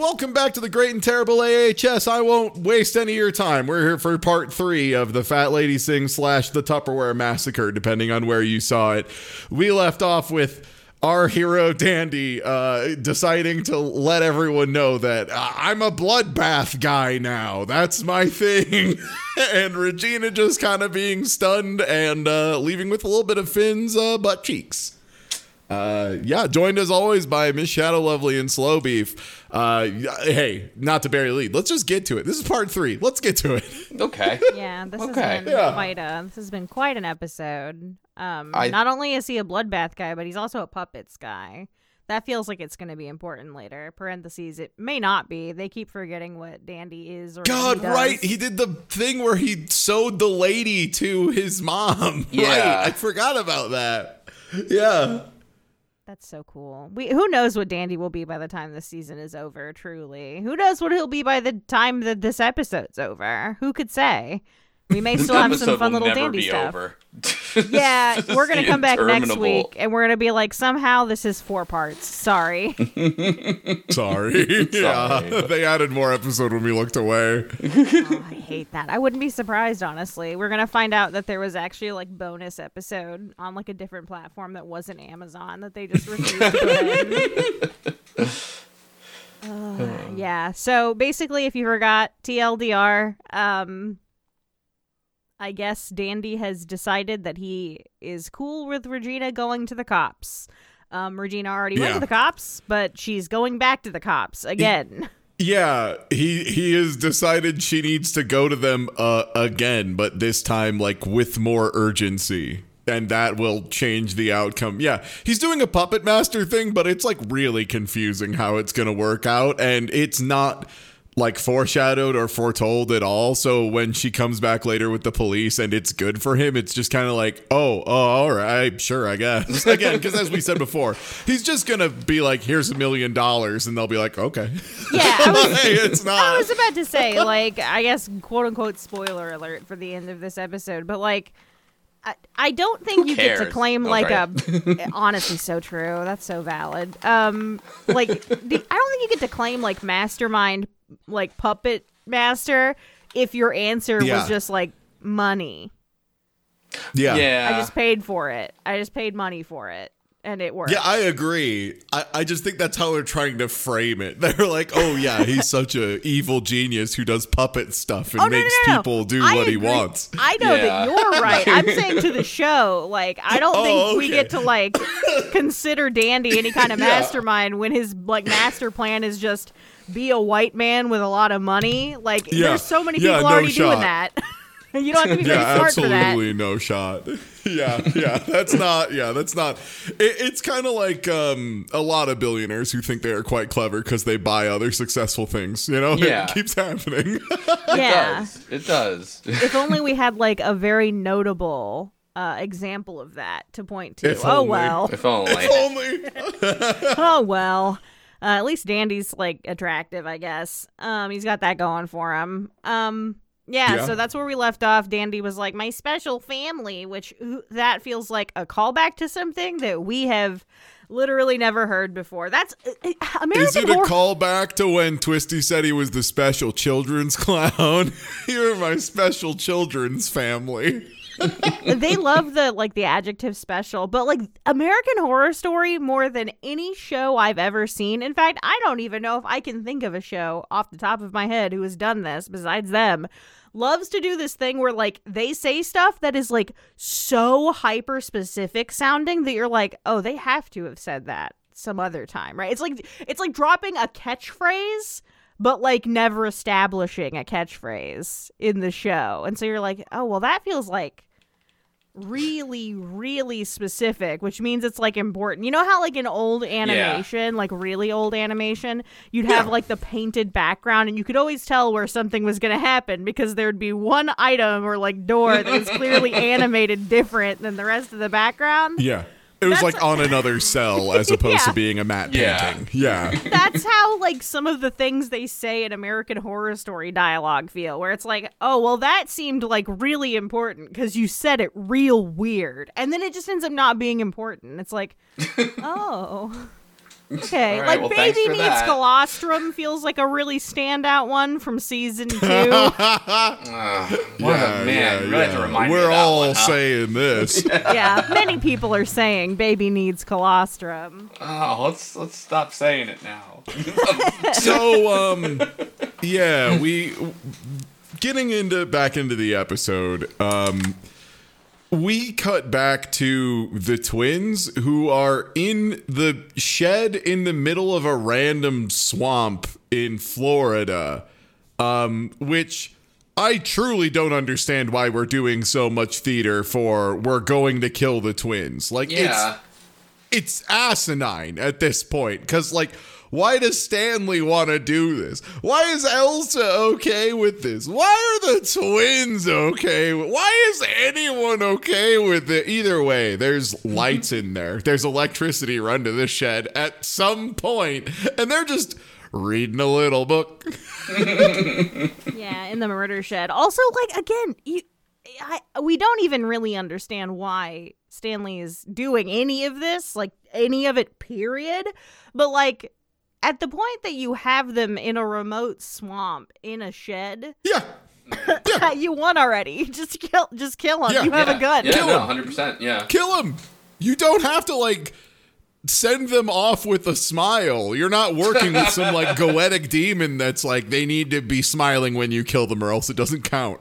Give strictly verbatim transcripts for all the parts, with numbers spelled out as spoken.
welcome back to the Great and Terrible A H S. I won't waste any of your time. We're here for part three of the Fat Lady Sing slash the Tupperware Massacre, depending on where you saw it. We left off with our hero Dandy uh, deciding to let everyone know that uh, I'm a bloodbath guy now. That's my thing. And Regina just kind of being stunned and uh, leaving with a little bit of Finn's uh, butt cheeks. Uh, yeah, joined as always by Miss Shadow Lovely and Slow Beef. Uh, hey, not to bury the lead. Let's just get to it. This is part three. Let's get to it. Okay. Yeah, this Okay. has been Yeah. quite a this has been quite an episode. Um, I- not only is he a bloodbath guy, but he's also a puppets guy. That feels like it's going to be important later. Parentheses, it may not be. They keep forgetting what Dandy is. Or God, he does. right. He did the thing where he sewed the lady to his mom. Yeah. Right. I forgot about that. Yeah. That's so cool. We who knows what Dandy will be by the time this season is over, truly. Who knows what he'll be by the time that this episode's over? Who could say? We may This still have episode some fun will little never Dandy be stuff. over. Yeah, This we're is going to come back next interminable. week and we're going to be like, somehow this is four parts. Sorry. Sorry. Yeah. Sorry. They added more episode when we looked away. Oh, I hate that. I wouldn't be surprised, honestly. We're going to find out that there was actually like bonus episode on like a different platform that wasn't Amazon that they just refused to put in. Uh, yeah. So basically, if you forgot, T L D R, um, I guess Dandy has decided that he is cool with Regina going to the cops. Um, Regina already went Yeah. to the cops, but she's going back to the cops again. Yeah, he he has decided she needs to go to them uh, again, but this time like with more urgency. And that will change the outcome. Yeah, he's doing a puppet master thing, but it's like really confusing how it's going to work out. And it's not like foreshadowed or foretold at all. So when she comes back later with the police and it's good for him, it's just kind of like, oh, oh, all right, sure, I guess. Again, because as we said before, he's just going to be like, here's a million dollars. And they'll be like, okay. Yeah, I was, Hey, it's not. I was about to say, like, I guess, quote unquote, spoiler alert for the end of this episode, but like, I, I don't think Who you get to cares? claim Oh, like sorry. a honestly so true. That's so valid. Um, like the, I don't think you get to claim like mastermind, like puppet master, if your answer Yeah. was just like money. Yeah. Yeah. I just paid for it. I just paid money for it, and it worked. Yeah, I agree. I, I just think that's how they're trying to frame it. They're like, oh, yeah, he's such a evil genius who does puppet stuff and Oh, no, makes no, no, no. people do I what he agree. wants. I know Yeah. that you're right. I'm saying to the show, like, I don't Oh, think we okay. get to like consider Dandy any kind of Yeah. mastermind when his like master plan is just be a white man with a lot of money. Like, Yeah. there's so many Yeah, people no already shot. doing that. You don't have to be very Yeah, smart for that. absolutely no shot. Yeah, yeah, that's not, yeah, that's not, it, it's kind of like um, a lot of billionaires who think they are quite clever because they buy other successful things, you know? Yeah. It keeps happening. It Yeah. does. It does. If only we had like a very notable uh, example of that to point to. If oh only. well. If only. If only. Oh well. Uh, at least Dandy's like attractive, I guess. Um, he's got that going for him. Um, yeah, Yeah. So that's where we left off. Dandy was like, "My special family," which ooh, that feels like a callback to something that we have literally never heard before. That's uh, uh, American Is it a Horror. callback to when Twisty said he was the special children's clown? You're my special children's family. They love the like the adjective special, but like American Horror Story more than any show I've ever seen. In fact, I don't even know if I can think of a show off the top of my head who has done this besides them. Loves to do this thing where like they say stuff that is like so hyper specific sounding that you're like, oh, they have to have said that some other time, right? It's like it's like dropping a catchphrase but like never establishing a catchphrase in the show. And so you're like, oh, well, that feels like really, really specific, which means it's like important. You know how like in old animation, like really old animation, you'd have Yeah. like the painted background and you could always tell where something was going to happen because there'd be one item or like door that was clearly animated different than the rest of the background. Yeah. It was That's- like on another cell as opposed Yeah. to being a matte Yeah. painting. Yeah. That's how like some of the things they say in American Horror Story dialogue feel, where it's like, oh, well, that seemed like really important because you said it real weird. And then it just ends up not being important. It's like, oh, Okay, All right, like well, Baby thanks for Needs that. Colostrum feels like a really standout one from season two. Uh, what a man. You really have to remind me We're of that all one, huh? saying this. Yeah, many people are saying Baby Needs Colostrum. Oh, let's let's stop saying it now. So, um, yeah, we getting into back into the episode. Um, we cut back to the twins who are in the shed in the middle of a random swamp in Florida, um, which I truly don't understand why we're doing so much theater for. We're going to kill the twins. Like, Yeah. it's it's asinine at this point, because, like, why does Stanley want to do this? Why is Elsa okay with this? Why are the twins okay? Why is anyone okay with it? Either way, there's lights in there. There's electricity run to the shed at some point, and they're just reading a little book. Yeah, in the murder shed. Also, like, again, you, I, we don't even really understand why Stanley is doing any of this, like, any of it, period. But, like, at the point that you have them in a remote swamp in a shed, Yeah. yeah. you won already. Just kill, just kill them. Yeah. You have yeah. a gun. Yeah, Kill no, him. one hundred percent, yeah. Kill him. You don't have to, like, send them off with a smile. You're not working with some, like, goetic demon that's like, they need to be smiling when you kill them or else it doesn't count.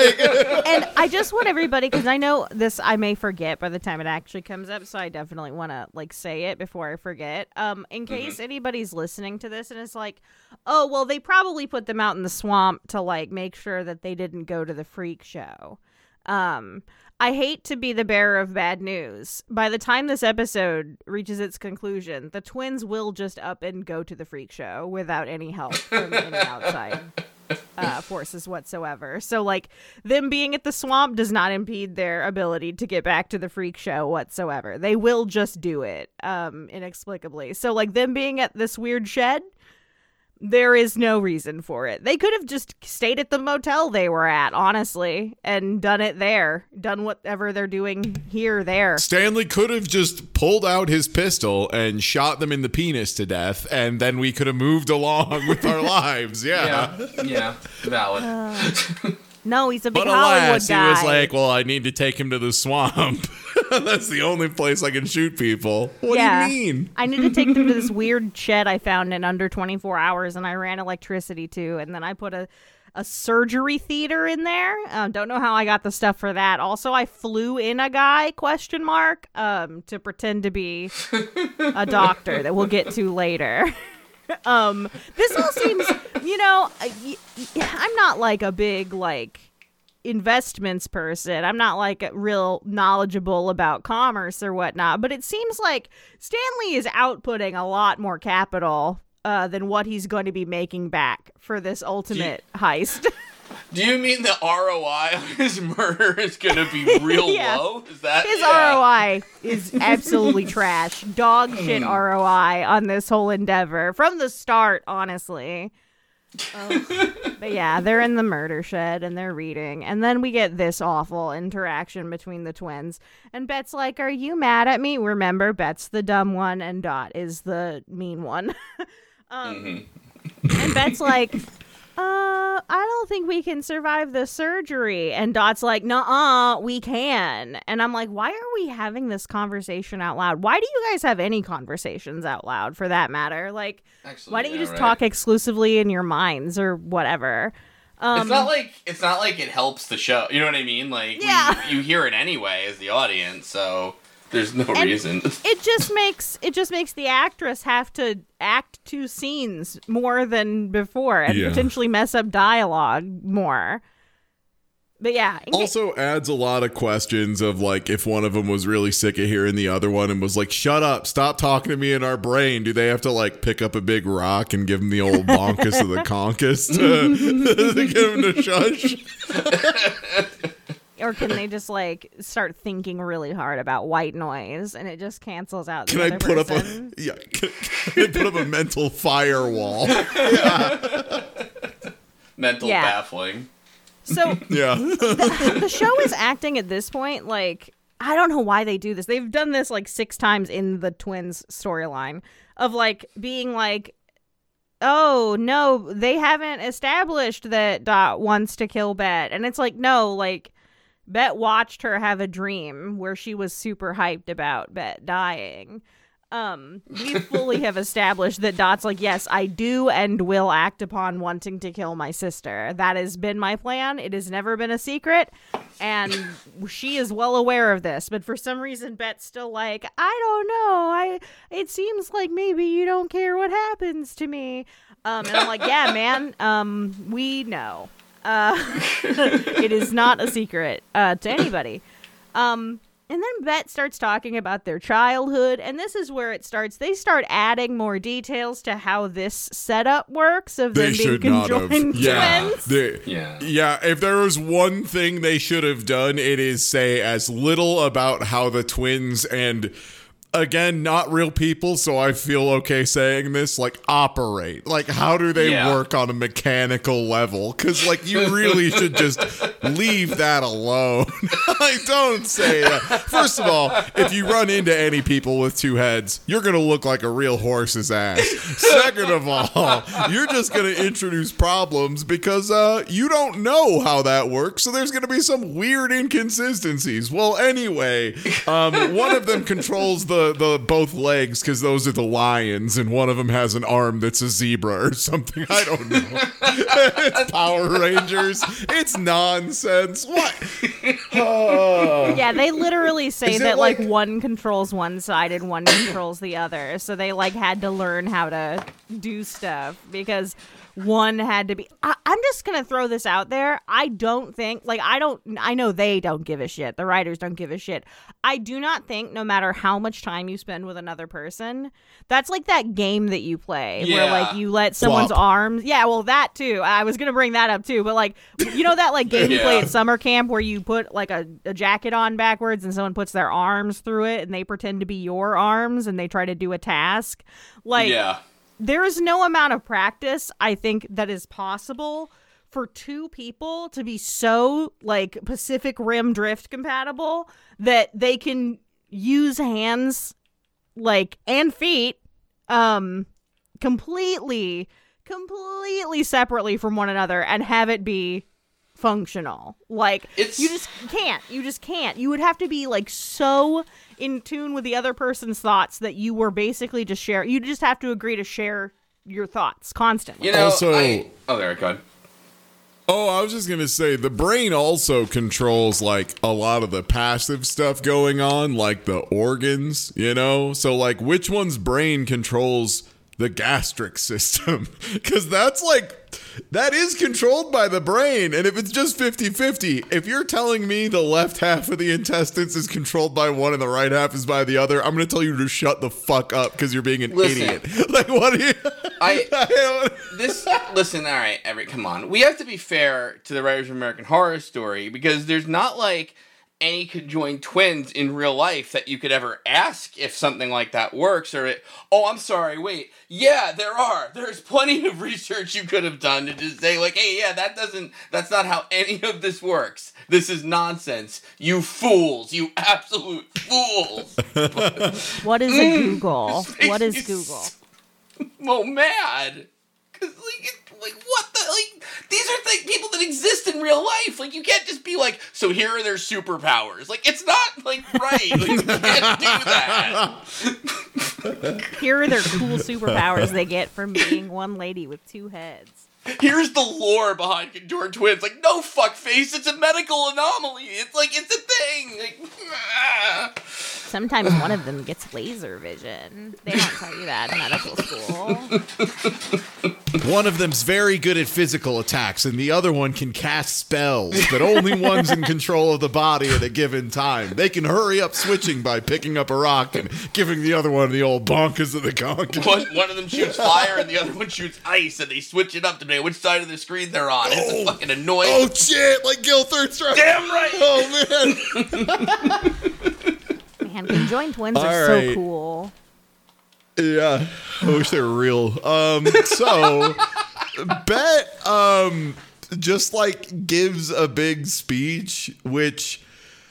And I just want everybody, because I know this I may forget by the time it actually comes up, so I definitely want to, like, say it before I forget. Um, in case Mm-hmm. anybody's listening to this and it's like, oh, well, they probably put them out in the swamp to, like, make sure that they didn't go to the freak show. Um, I hate to be the bearer of bad news. By the time this episode reaches its conclusion, the twins will just up and go to the freak show without any help from any outside uh, forces whatsoever. So, like, them being at the swamp does not impede their ability to get back to the freak show whatsoever. They will just do it, um, inexplicably. So, like, them being at this weird shed, there is no reason for it. They could have just stayed at the motel they were at, honestly, and done it there. Done whatever they're doing here, there. Stanley could have just pulled out his pistol and shot them in the penis to death, and then we could have moved along with our lives. Yeah. Yeah, yeah, valid. No, he's a big But Hollywood alas, guy. he was like, well, I need to take him to the swamp. That's the only place I can shoot people. What Yeah. do you mean? I need to take them to this weird shed I found in under twenty-four hours, and I ran electricity to, and then I put a, a surgery theater in there. Um, don't know how I got the stuff for that. Also, I flew in a guy, question mark, um, to pretend to be a doctor that we'll get to later. um, this all seems, you know, uh, y- y- I'm not like a big, like, investments person. I'm not like real knowledgeable about commerce or whatnot, but it seems like Stanley is outputting a lot more capital uh, than what he's going to be making back for this ultimate heist. Do you mean the R O I on his murder is going to be real Yeah. low? Is that His yeah. R O I is absolutely trash. Dog shit R O I on this whole endeavor from the start, honestly. Oh. But yeah, they're in the murder shed and they're reading. And then we get this awful interaction between the twins. And Bet's like, are you mad at me? Remember, Bet's the dumb one and Dot is the mean one. um, Mm-hmm. And Bet's like, uh, I don't think we can survive the surgery. And Dot's like, nuh-uh, we can. And I'm like, why are we having this conversation out loud? Why do you guys have any conversations out loud, for that matter? Like, Actually, why don't you yeah, just right. talk exclusively in your minds or whatever? Um, It's not like it's not like it helps the show. You know what I mean? Like, Yeah. we, you hear it anyway as the audience, so there's no And reason. it just makes it just makes the actress have to act two scenes more than before and Yeah. potentially mess up dialogue more. But yeah, in ca- Also adds a lot of questions of, like, if one of them was really sick of hearing the other one and was like, shut up, stop talking to me in our brain. Do they have to, like, pick up a big rock and give him the old bonkus of the conkus to, to get him to shush? or can they just like start thinking really hard about white noise and it just cancels out the Can I other put person? up a yeah? Can, can I put up a mental firewall? Mental Yeah. baffling. So Yeah. the show is acting at this point like I don't know why they do this. They've done this like six times in the twins storyline of like being like, oh no, they haven't established that Dot wants to kill Bet. And it's like, no, like Bet watched her have a dream where she was super hyped about Bet dying. Um, we fully have established that Dot's like, yes, I do and will act upon wanting to kill my sister. That has been my plan. It has never been a secret. And she is well aware of this. But for some reason, Bet's still like, I don't know. I. It seems like maybe you don't care what happens to me. Um, and I'm like, yeah, man, um, we know. Uh, it is not a secret uh, to anybody. Um, and then Bet starts talking about their childhood, and this is where it starts. They start adding more details to how this setup works of They them being should not have. conjoined Yeah. twins. They- Yeah. Yeah, if there was one thing they should have done, it is say as little about how the twins and, again, not real people, so I feel okay saying this, like, operate. Like, how do they Yeah. work on a mechanical level? Because, like, you really should just leave that alone. I don't say that. First of all, if you run into any people with two heads, you're going to look like a real horse's ass. Second of all, you're just going to introduce problems because uh, you don't know how that works, so there's going to be some weird inconsistencies. Well, anyway, um, one of them controls the the both legs because those are the lions, and one of them has an arm that's a zebra or something. I don't know. It's Power Rangers. It's nonsense. What? Oh. Yeah, they literally say Is it that like, like- one controls one side and one controls the other. So they like had to learn how to do stuff because one had to be. I- I'm just gonna throw this out there. I don't think like I don't. I know they don't give a shit. The writers don't give a shit. I do not think no matter how much time you spend with another person, that's like that game that you play where Yeah. like you let someone's Flop. arms. Yeah, well that too. I was gonna bring that up too. But like you know that like game you play Yeah. at summer camp where you put like a, a jacket on backwards and someone puts their arms through it and they pretend to be your arms and they try to do a task. Like Yeah. there is no amount of practice I think that is possible for two people to be so like Pacific Rim Drift compatible that they can use hands like and feet um completely completely separately from one another and have it be functional. Like It's- you just can't. You just can't. You would have to be like so in tune with the other person's thoughts that you were basically just share. You just have to agree to share your thoughts constantly. You know, Also- I, oh, there, go ahead. Oh, I was just going to say, the brain also controls, like, a lot of the passive stuff going on, like the organs, you know? So, like, which one's brain controls the gastric system? Because that's, like, that is controlled by the brain. And if it's just fifty-fifty, if you're telling me the left half of the intestines is controlled by one and the right half is by the other, I'm going to tell you to shut the fuck up because you're being an Listen. idiot. Like, what do you... I- I don't... This, listen, all right, Everett, come on. We have to be fair to the writers of American Horror Story because there's not like any conjoined twins in real life that you could ever ask if something like that works or it, oh, I'm sorry, wait. Yeah, there are. There's plenty of research you could have done to just say like, hey, yeah, that doesn't, that's not how any of this works. This is nonsense. You fools. You absolute fools. What is a Google? This makes What is me Google? so mad. Cause like, it, like what the like? These are like people that exist in real life. Like you can't just be like, so here are their superpowers. Like it's not like right. Like, you can't do that. Here are their cool superpowers they get from being one lady with two heads. Here's the lore behind conjoined twins. Like no fuckface. It's a medical anomaly. It's like it's a thing. Like. Ah. Sometimes one of them gets laser vision. They don't tell you that in medical school. One of them's very good at physical attacks, and the other one can cast spells, but only one's in control of the body at a given time. They can hurry up switching by picking up a rock and giving the other one the old bonkers of the conch. One, one of them shoots fire and the other one shoots ice, and they switch it up depending on which side of the screen they're on. It's Oh. fucking annoying. Oh shit, like Gil Third Strike. Damn right. Oh man. Man, conjoined twins All are right. so cool. Yeah. I wish they were real. Um so Bet um just like gives a big speech, which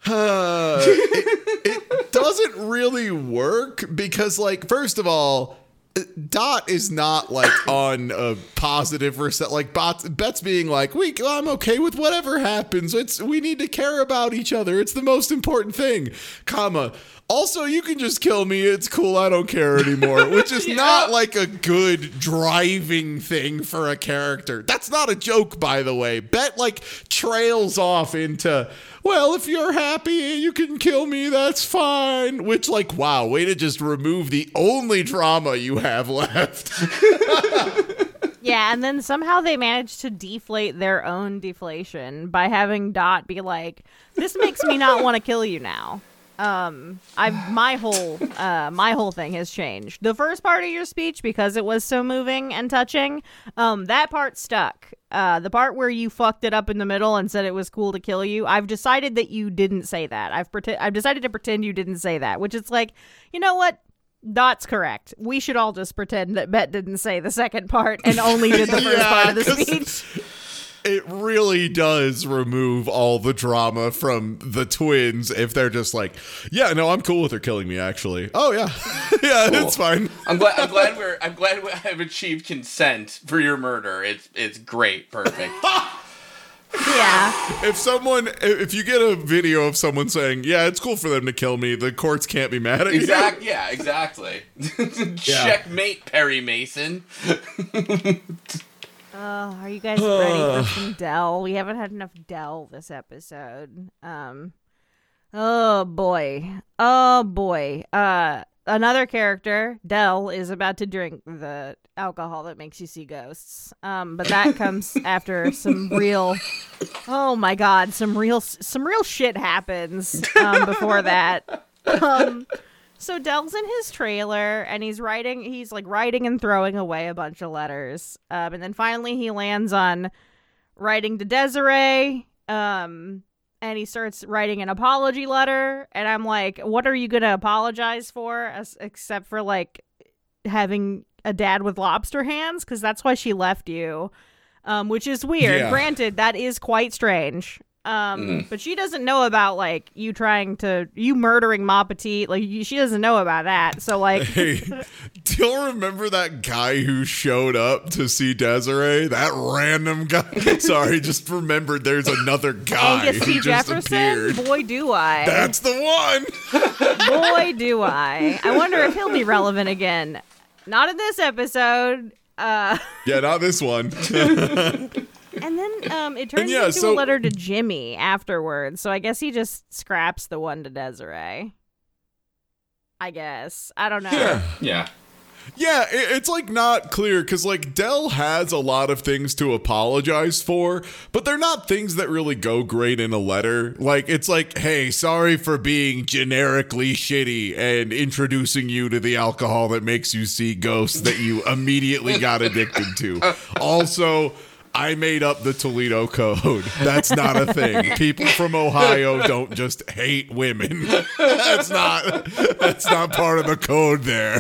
Uh, it, it doesn't really work because, like, first of all, Dot is not like on a positive reset. Like Bot's, Bet's being like, "We, I'm okay with whatever happens. It's we need to care about each other. It's the most important thing." Comma. Also, you can just kill me. It's cool. I don't care anymore. Which is yeah. not like a good driving thing for a character. That's not a joke, by the way. Bet like trails off into, well, if you're happy, you can kill me. That's fine. Which, like, wow, way to just remove the only drama you have left. Yeah, and then somehow they managed to deflate their own deflation by having Dot be like, "This makes me not want to kill you now." Um, I my whole uh my whole thing has changed. The first part of your speech, because it was so moving and touching, um, that part stuck. Uh, the part where you fucked it up in the middle and said it was cool to kill you, I've decided that you didn't say that. I've pretend I've decided to pretend you didn't say that, which is like, you know what? Dot's correct. We should all just pretend that Bet didn't say the second part and only did the first yeah, part of the speech. It really does remove all the drama from the twins if they're just like, yeah, no, I'm cool with her killing me, actually. Oh, yeah. yeah, cool. It's fine. I'm glad I'm glad we're I'm glad I've achieved consent for your murder. It's it's great. Perfect. Yeah. If someone if you get a video of someone saying, yeah, it's cool for them to kill me, the courts can't be mad at exact, you. Yeah, exactly. Checkmate, Perry Mason. Oh, are you guys ready for some Dell? We haven't had enough Dell this episode. Um, oh boy, oh boy. Uh, another character, Dell, is about to drink the alcohol that makes you see ghosts. Um, but that comes after some real, oh my god, some real, some real shit happens. Um, before that, um. So Dell's in his trailer and he's writing, he's like writing and throwing away a bunch of letters. Um, and then finally he lands on writing to Desiree. Um, and he starts writing an apology letter. And I'm like, what are you going to apologize for? As, except for like having a dad with lobster hands? Because that's why she left you. Um, which is weird. Yeah. Granted, that is quite strange. Um, mm. But she doesn't know about, like, you trying to, you murdering Ma Petite. Like, you, she doesn't know about that. So, like. Hey, do you remember that guy who showed up to see Desiree? That random guy? Sorry, just remembered there's another guy Angus who T. just Jefferson? appeared. Boy, do I. That's the one! Boy, do I. I wonder if he'll be relevant again. Not in this episode. Uh. Yeah, not this one. And then um, it turns yeah, into so, a letter to Jimmy afterwards. So I guess he just scraps the one to Desiree. I guess. I don't know. Yeah. Yeah. Yeah, it, it's like not clear because like Dell has a lot of things to apologize for, but they're not things that really go great in a letter. Like it's like, hey, sorry for being generically shitty and introducing you to the alcohol that makes you see ghosts that you immediately got addicted to. Also, I made up the Toledo Code. That's not a thing. People from Ohio don't just hate women. That's not that's not part of the code there.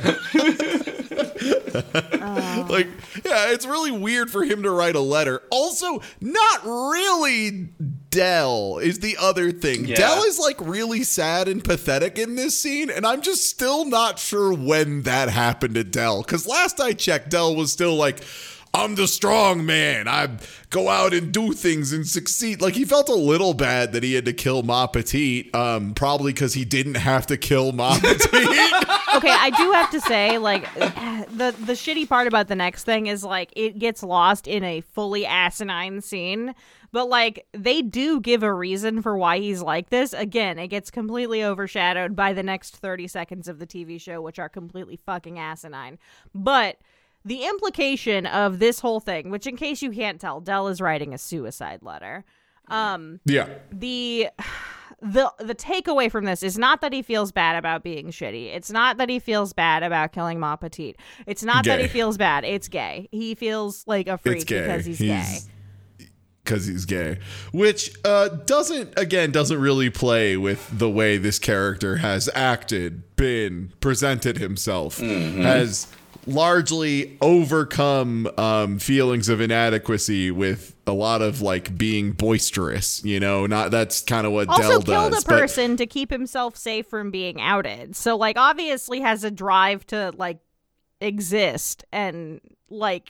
Uh. Like, yeah, it's really weird for him to write a letter. Also, not really Dell is the other thing. Yeah. Dell is like really sad and pathetic in this scene, and I'm just still not sure when that happened to Dell. Because last I checked, Dell was still like, I'm the strong man. I go out and do things and succeed. Like, he felt a little bad that he had to kill Ma Petite, um, probably because he didn't have to kill Ma Petite. Okay, I do have to say, like, the the shitty part about the next thing is, like, it gets lost in a fully asinine scene. But, like, they do give a reason for why he's like this. Again, it gets completely overshadowed by the next thirty seconds of the T V show, which are completely fucking asinine. But the implication of this whole thing, which in case you can't tell, Dell is writing a suicide letter. Um, yeah. The the the takeaway from this is not that he feels bad about being shitty. It's not that he feels bad about killing Ma Petite. It's not gay. that he feels bad. It's gay. He feels like a freak because he's, he's gay. Because he's gay, which uh, doesn't, again, doesn't really play with the way this character has acted, been, presented himself, mm-hmm. has largely overcome um, feelings of inadequacy with a lot of like being boisterous, you know, not that's kind of what also Del killed does. a person but, to keep himself safe from being outed. So like obviously has a drive to like exist and like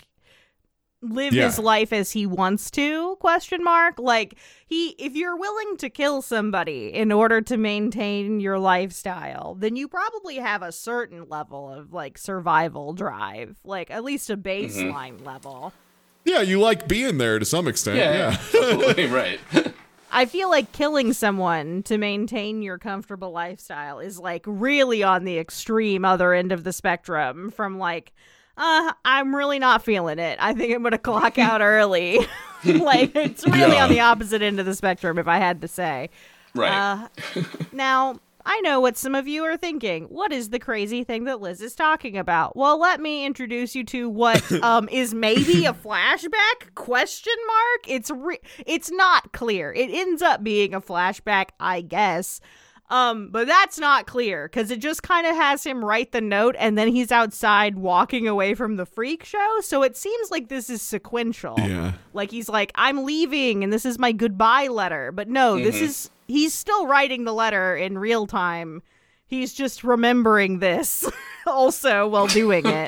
live yeah. his life as he wants to, question mark. Like he if you're willing to kill somebody in order to maintain your lifestyle, then you probably have a certain level of like survival drive, like at least a baseline mm-hmm. level. Yeah, you like being there to some extent. Yeah, yeah. Totally right. I feel like killing someone to maintain your comfortable lifestyle is like really on the extreme other end of the spectrum from like Uh, I'm really not feeling it. I think I'm going to clock out early. Like, it's really yeah. on the opposite end of the spectrum, if I had to say. Right. Uh, now, I know what some of you are thinking. What is the crazy thing that Liz is talking about? Well, let me introduce you to what um is maybe a flashback? Question mark? It's re- It's not clear. It ends up being a flashback, I guess. Um, but that's not clear because it just kind of has him write the note and then he's outside walking away from the freak show. So it seems like this is sequential. Yeah. Like he's like, I'm leaving and this is my goodbye letter. But no, mm-hmm. this is, he's still writing the letter in real time. He's just remembering this also while doing it.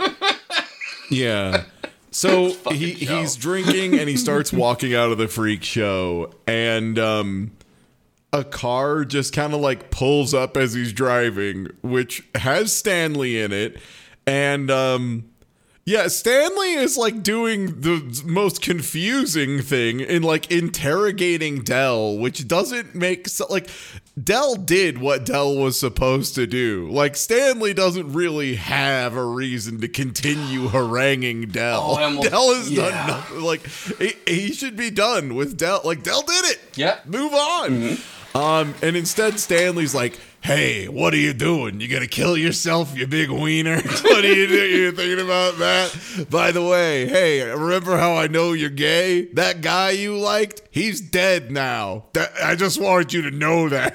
Yeah. So he show. he's drinking and he starts walking out of the freak show and, um, a car just kind of like pulls up as he's driving, which has Stanley in it. And, um, yeah, Stanley is like doing the most confusing thing in like interrogating Del, which doesn't make so like Del did what Del was supposed to do. Like Stanley doesn't really have a reason to continue haranguing Del. Oh, almost, Del has yeah. done nothing. Like he, he should be done with Del. Like Del did it. Yeah. Move on. Mm-hmm. Um, and instead Stanley's like, hey, what are you doing? You gonna kill yourself, you big wiener? What are you doing? You're thinking about that? By the way, hey, remember how I know you're gay? That guy you liked, he's dead now. That, I just wanted you to know that.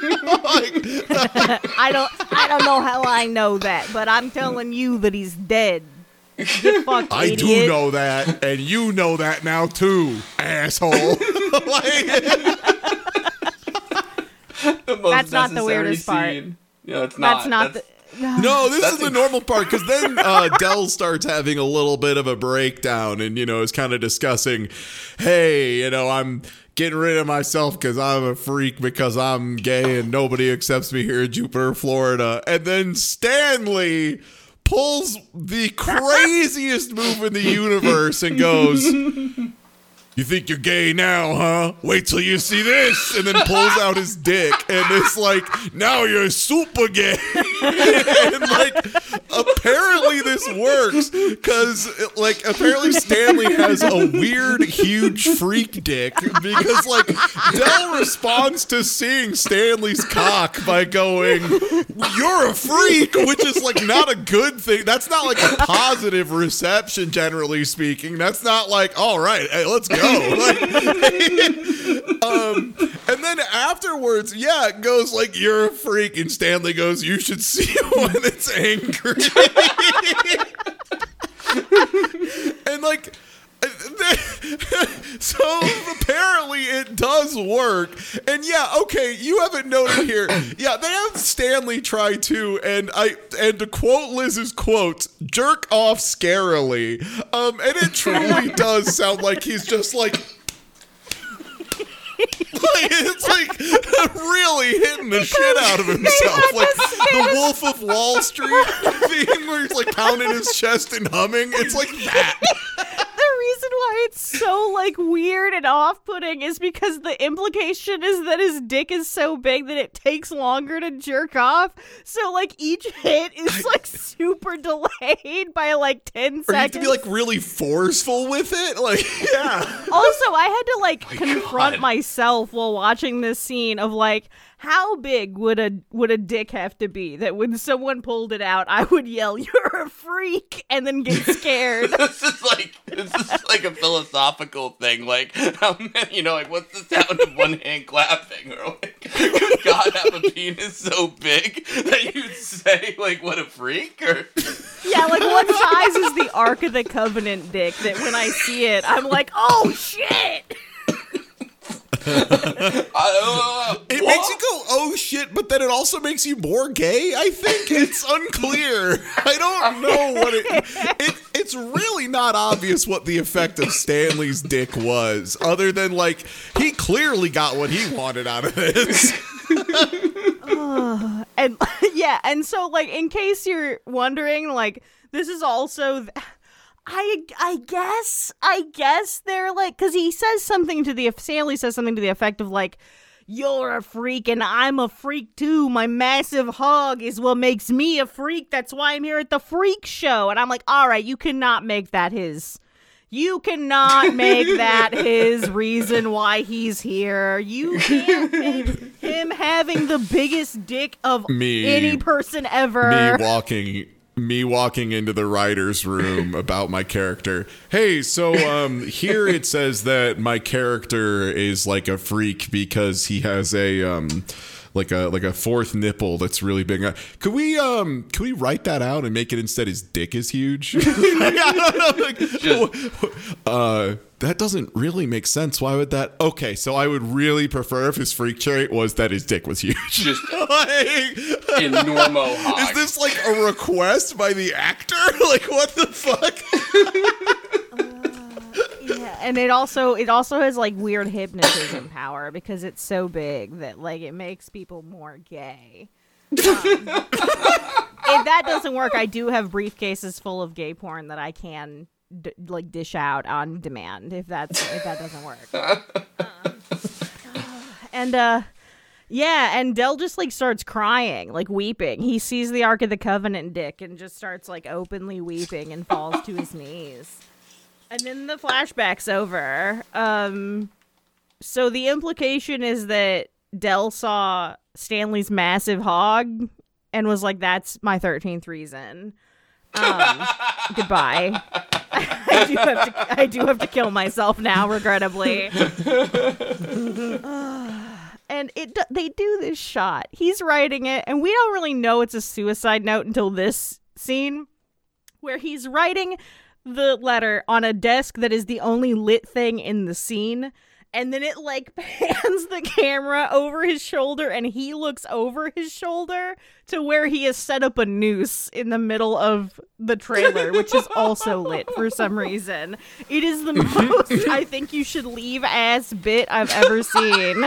like, I don't I don't know how I know that, but I'm telling you that he's dead. Fuck, I idiot. do know that, and you know that now too, asshole. like, That's not the weirdest part. Scene. No, it's not. That's not That's, the... No, this That's is the normal part, because then uh, Del starts having a little bit of a breakdown and, you know, is kind of discussing, hey, you know, I'm getting rid of myself because I'm a freak because I'm gay and nobody accepts me here in Jupiter, Florida. And then Stanley pulls the craziest move in the universe and goes... You think you're gay now, huh? Wait till you see this. And then pulls out his dick. And it's like, now you're super gay. And like, apparently this works. Because, like, apparently Stanley has a weird, huge freak dick. Because, like, Del responds to seeing Stanley's cock by going, you're a freak. Which is, like, not a good thing. That's not, like, a positive reception, generally speaking. That's not like, all right, hey, let's go. Like, um, and then afterwards, yeah, it goes like, you're a freak, and Stanley goes, you should see when it's angry. And like, so apparently it does work. And yeah, okay, you haven't noted here. Yeah, they have Stanley try too, and I and to quote Liz's quotes, jerk off scarily. Um, and it truly does sound like he's just like Like, it's like really hitting the shit out of himself, like the Wolf of Wall Street thing where he's like pounding his chest and humming. It's like that. The reason why it's so like weird and off-putting is because the implication is that his dick is so big that it takes longer to jerk off. So like each hit is like super delayed by like ten seconds. Or you have to be like really forceful with it. Like, yeah. Also, I had to like My confront God. myself while watching this scene of like, how big would a would a dick have to be that when someone pulled it out, I would yell, "You're a freak," and then get scared. This is like this is like a philosophical thing. Like how many, you know, like what's the sound of one hand clapping, or like Could God have a penis so big that you'd say, like, what a freak? Or Yeah, like, what size is the Ark of the Covenant dick that when I see it, I'm like, oh, shit! uh, It what? makes you go, oh shit, but then it also makes you more gay, I think. It's unclear. I don't know what it, it... It's really not obvious what the effect of Stanley's dick was, other than, like, he clearly got what he wanted out of this. uh, and, yeah, and so, like, in case you're wondering, like, this is also... Th- I I guess I guess they're like, because he says something to the Stanley says something to the effect of like, you're a freak and I'm a freak too. My massive hog is what makes me a freak. That's why I'm here at the freak show. And I'm like, all right, you cannot make that his. You cannot make that his reason why he's here. You can't make him having the biggest dick of Me. any person ever. Me walking me walking into the writer's room about my character. Hey, so um here it says that my character is like a freak because he has a um like a like a fourth nipple that's really big. Could we um could we write that out and make it instead his dick is huge? I don't know, like, Just- uh that doesn't really make sense. Why would that? Okay, so I would really prefer if his freak trait was that his dick was huge. Just like, in normo hog. is this like a request by the actor? Like, what the fuck? uh, yeah, and it also it also has like weird hypnotism power because it's so big that like it makes people more gay. Um, if that doesn't work, I do have briefcases full of gay porn that I can d- like dish out on demand. If that's if that doesn't work, um, and uh. Yeah, and Del just, like, starts crying, like, weeping. He sees the Ark of the Covenant dick and just starts, like, openly weeping and falls to his knees. And then the flashback's over. Um, so the implication is that Del saw Stanley's massive hog and was like, that's my thirteenth reason. Um, goodbye. I do have to, I do have to kill myself now, regrettably. And it they do this shot. He's writing it, and we don't really know it's a suicide note until this scene, where he's writing the letter on a desk that is the only lit thing in the scene. And then it, like, pans the camera over his shoulder, and he looks over his shoulder to where he has set up a noose in the middle of the trailer, which is also lit for some reason. It is the most I think you should leave ass bit I've ever seen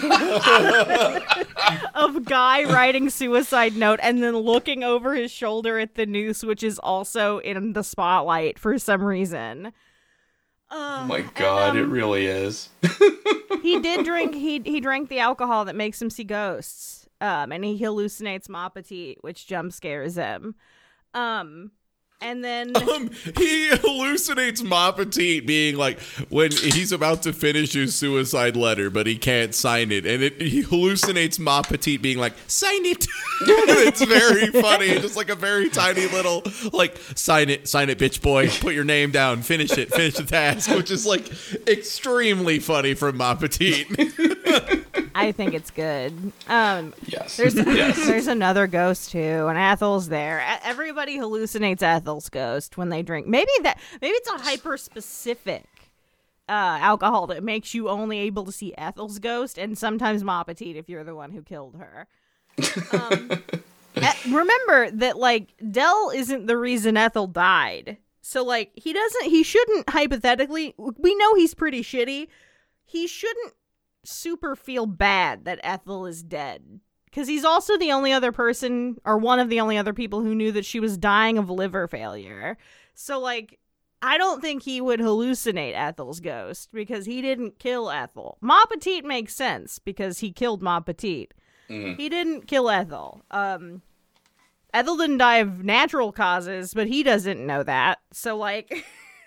of guy writing suicide note and then looking over his shoulder at the noose, which is also in the spotlight for some reason. Uh, oh my god, and, um, it really is. he did drink. He he drank the alcohol that makes him see ghosts. Um, and he hallucinates Ma Petite, which jump scares him. Um, and then um, he hallucinates Ma Petite being like when he's about to finish his suicide letter, but he can't sign it, and it, he hallucinates Ma Petite being like, "Sign it." It's very funny, just like a very tiny little like, "Sign it, sign it, bitch boy. Put your name down. Finish it. Finish the task," which is like extremely funny from Ma Petite. I think it's good. Um, yes. There's yes. there's another ghost too, and Ethel's there. Everybody hallucinates Ethel's ghost when they drink. Maybe that maybe it's a hyper specific uh, alcohol that makes you only able to see Ethel's ghost, and sometimes Ma Petite if you're the one who killed her. Um, remember that like Del isn't the reason Ethel died, so like he doesn't. He shouldn't hypothetically. We know he's pretty shitty. He shouldn't super feel bad that Ethel is dead, because he's also the only other person, or one of the only other people who knew that she was dying of liver failure. So like I don't think he would hallucinate Ethel's ghost because he didn't kill Ethel. Ma Petite makes sense because he killed Ma Petite. Mm-hmm. He didn't kill Ethel. Um Ethel didn't die of natural causes, but he doesn't know that. So like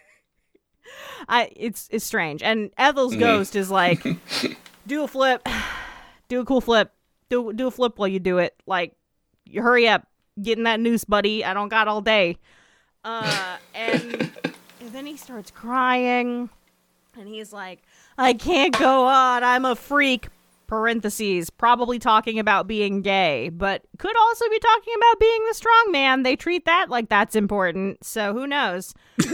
I it's it's strange. And Ethel's mm-hmm. ghost is like, do a flip, do a cool flip, do do a flip while you do it. Like, you hurry up, get in that noose, buddy. I don't got all day. Uh, and, and then he starts crying, and he's like, I can't go on. I'm a freak. parentheses, probably talking about being gay, but could also be talking about being the strong man. They treat that like that's important, so who knows?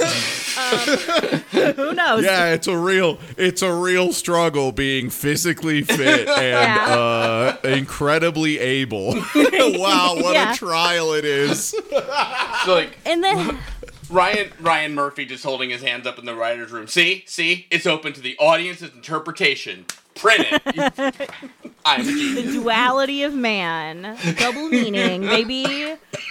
um, who knows? Yeah, it's a real, it's a real struggle being physically fit and Yeah. uh, incredibly able. Wow, what Yeah. a trial it is. So, like, And then Ryan Ryan Murphy just holding his hands up in the writer's room. See? See? It's open to the audience's interpretation. Print it. I'm a the genius. duality of man, double meaning, maybe.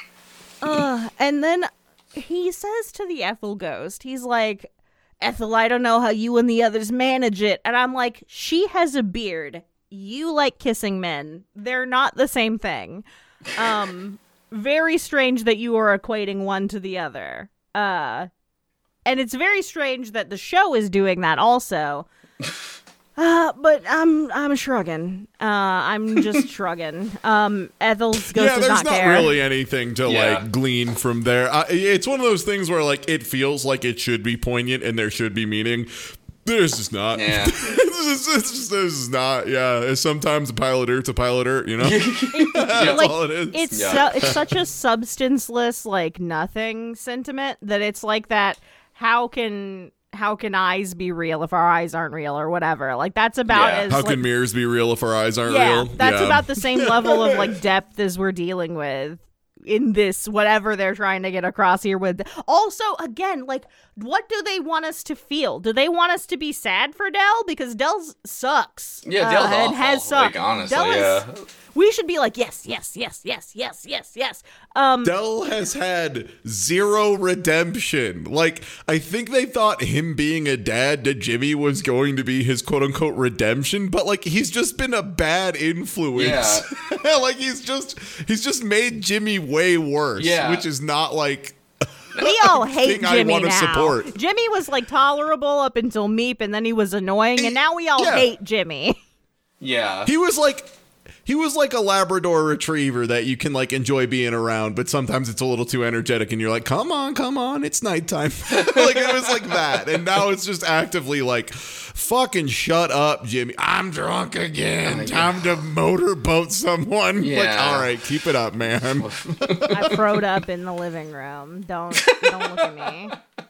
Uh, and then he says to the Ethel ghost, he's like, Ethel, I don't know how you and the others manage it. And I'm like, she has a beard. You like kissing men. They're not the same thing. Um, very strange that you are equating one to the other. Uh, and it's very strange that the show is doing that also. Uh, but I'm I'm shrugging. Uh, I'm just shrugging. Um, Ethel's ghost Yeah, does there's not not care. really anything to Yeah. like glean from there. Uh, it's one of those things where like it feels like it should be poignant and there should be meaning. There's just not. Yeah. it's just, it's just, this is not. Yeah, it's sometimes a piloter to piloter. You know, Yeah. that's Like, all it is. It's Yeah. so, it's such a substanceless, like nothing sentiment that it's like that. How can how can eyes be real if our eyes aren't real or whatever? Like that's about Yeah. as How like, can mirrors be real if our eyes aren't yeah, real? that's Yeah. about the same level of like depth as we're dealing with in this whatever they're trying to get across here with. Also, again, like what do they want us to feel? Do they want us to be sad for Dell because Dell sucks? Yeah, Dell's uh, and awful. has sucked. Like, honestly, Dell is- yeah. We should be like yes, yes, yes, yes, yes, yes, yes. Um, Dell has had zero redemption. Like, I think they thought him being a dad to Jimmy was going to be his quote unquote redemption, but like he's just been a bad influence. Yeah. Like he's just he's just made Jimmy way worse. Yeah. Which is not like we all hate thing I Jimmy wanna now. support. Jimmy was like tolerable up until Meep, and then he was annoying, and now we all Yeah. hate Jimmy. Yeah. he was like he was like a Labrador retriever that you can like enjoy being around, but sometimes it's a little too energetic and you're like, come on, come on, it's nighttime. Like it was like that. And now it's just actively like, fucking shut up, Jimmy. I'm drunk again. Time to motorboat someone. Like, Yeah. all right, keep it up, man. I throwed up in the living room. Don't don't look at me.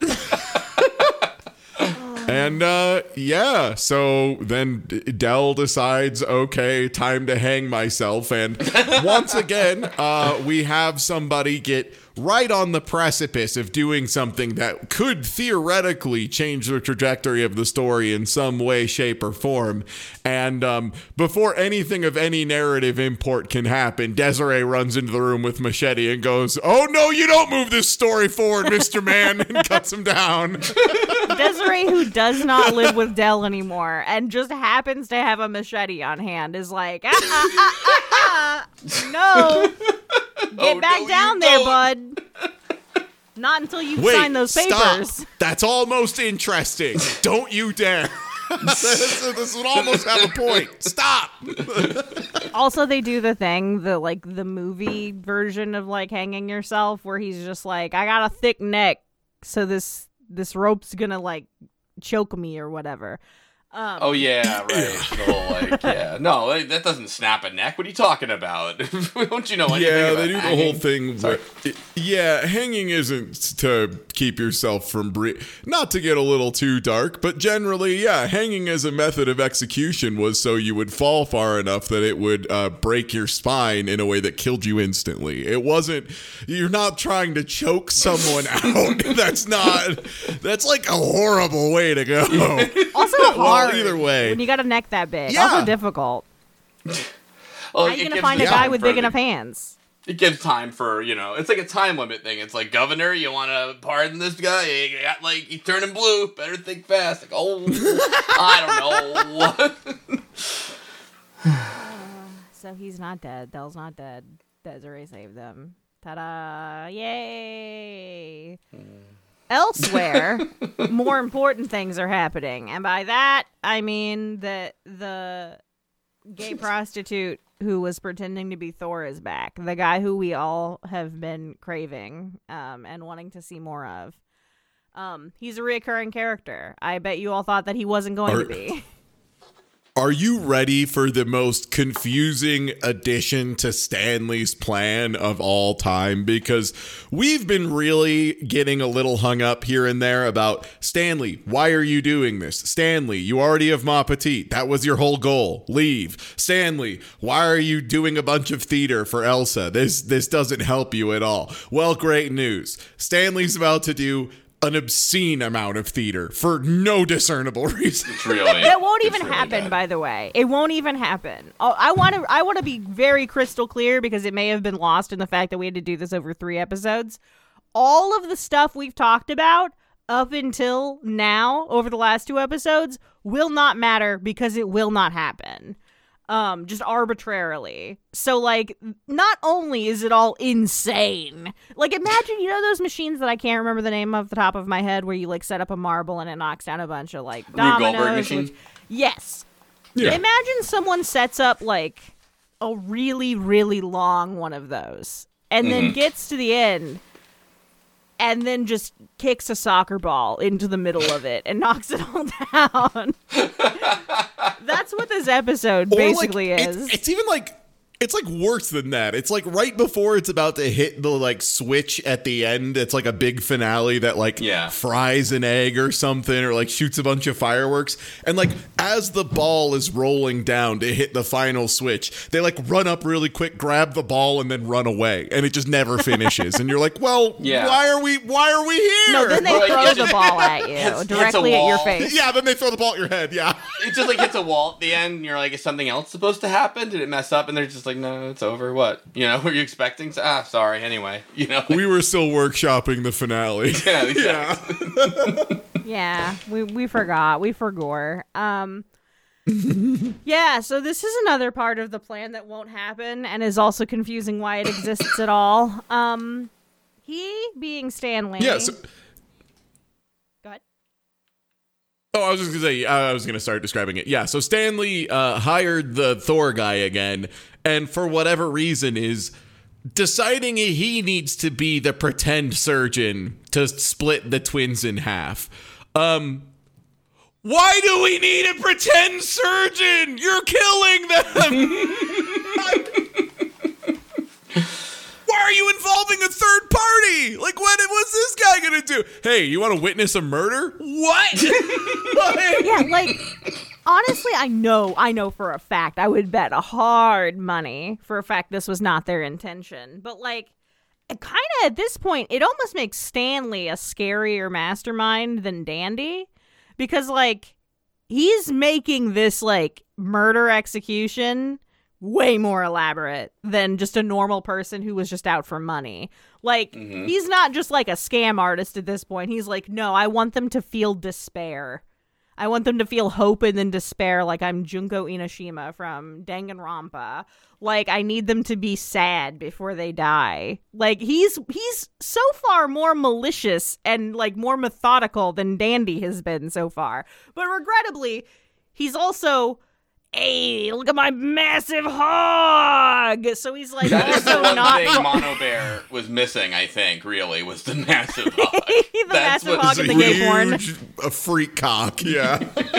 And uh yeah, so then D- Dell decides, okay, time to hang myself. And once again, uh we have somebody get right on the precipice of doing something that could theoretically change the trajectory of the story in some way, shape, or form. And um before anything of any narrative import can happen, Desiree runs into the room with machete and goes, oh no, you don't move this story forward, Mister Man, and cuts him down. Desiree, who does not live with Dell anymore and just happens to have a machete on hand, is like, ah, ah, ah, ah, ah. No. Get Oh, back no, down you there, don't. bud. Not until you Wait, sign those papers. Stop. That's almost interesting. Don't you dare. this, this would almost have a point. Stop. Also, they do the thing, the like the movie version of like hanging yourself, where he's just like, I got a thick neck, so this this rope's gonna like choke me or whatever. Um, Oh yeah, right. The whole like, yeah, no, like, that doesn't snap a neck. What are you talking about? Don't you know anything Yeah, about they do the hanging? whole thing. Sorry. Where, yeah, hanging isn't to keep yourself from bre- not to get a little too dark, but generally, yeah, hanging as a method of execution was so you would fall far enough that it would uh, break your spine in a way that killed you instantly. It wasn't. You're not trying to choke someone out. That's not. That's like a horrible way to go. Also Well, hard. either way. When you got a neck that big. Yeah. Also difficult. Well, How are it you going to gives find a the guy time with for big the- enough hands? It gives time for, you know, it's like a time limit thing. It's like, Governor, you want to pardon this guy? You got, like, he's turning blue. Better think fast. Like, oh, I don't know. So he's not dead. Dell's not dead. Desiree saved them. Ta-da. Yay. Elsewhere, more important things are happening. And by that, I mean that the gay prostitute who was pretending to be Thor is back. The guy who we all have been craving um, and wanting to see more of. Um, he's a reoccurring character. I bet you all thought that he wasn't going Are- to be. Are you ready for the most confusing addition to Stanley's plan of all time? Because we've been really getting a little hung up here and there about, Stanley, why are you doing this? Stanley, you already have Ma Petite. That was your whole goal. Leave. Stanley, why are you doing a bunch of theater for Elsa? This this doesn't help you at all. Well, great news. Stanley's about to do an obscene amount of theater for no discernible reason. It's really, it won't it's even really happen, bad. by the way. It won't even happen. Oh, I want to I want to be very crystal clear because it may have been lost in the fact that we had to do this over three episodes. All of the stuff we've talked about up until now over the last two episodes will not matter because it will not happen. Um, just arbitrarily. So, like, not only is it all insane, like, imagine, you know those machines that I can't remember the name off the top of my head where you, like, set up a marble and it knocks down a bunch of, like, Rube Goldberg dominoes? machine? Which, yes. Yeah. Imagine someone sets up, like, a really, really long one of those and then Mm-hmm. gets to the end and then just kicks a soccer ball into the middle of it and knocks it all down. That's what this episode Or, like, basically it's, is. It's even like, it's like worse than that. It's like right before it's about to hit the like switch at the end. It's like a big finale that like Yeah. fries an egg or something or like shoots a bunch of fireworks. And like as the ball is rolling down to hit the final switch, they like run up really quick, grab the ball and then run away. And it just never finishes. And you're like, well, Yeah. why are we, why are we here? No, then they Well, throw it the just- ball at you hits- hits a directly at your wall. face. yeah, then they throw the ball at your head. Yeah. It just like hits a wall at the end, and you're like, is something else supposed to happen? Did it mess up? And they're just like, no, it's over. What? You know, were you expecting? Ah, sorry. Anyway, you know. We were still workshopping the finale. yeah, exactly. Yeah, we we forgot. We forgore. Um Yeah, so this is another part of the plan that won't happen and is also confusing why it exists at all. Um he being Stanley. Yeah, so- Go ahead. Oh, I was just gonna say, I was gonna start describing it. Yeah, so Stanley uh, hired the Thor guy again, and for whatever reason is deciding he needs to be the pretend surgeon to split the twins in half. Um, why do we need a pretend surgeon? You're killing them! Why are you involving a third party? Like, what? What's this guy gonna do? Hey, you want to witness a murder? What? Yeah, like honestly, I know, I know for a fact I would bet a hard money for a fact this was not their intention. But like kind of at this point, it almost makes Stanley a scarier mastermind than Dandy because like he's making this like murder execution way more elaborate than just a normal person who was just out for money. Like, Mhm. he's not just like a scam artist at this point. He's like, no, I want them to feel despair. I want them to feel hope and then despair like I'm Junko Inoshima from Danganronpa. Like, I need them to be sad before they die. Like, he's he's so far more malicious and, like, more methodical than Dandy has been so far. But regrettably, he's also... Hey, look at my massive hog! So he's like That is the also one not thing Mono Bear was missing, I think, really, was the massive hog. the That's massive what hog is and the gay porn. Huge, a freak cock, yeah.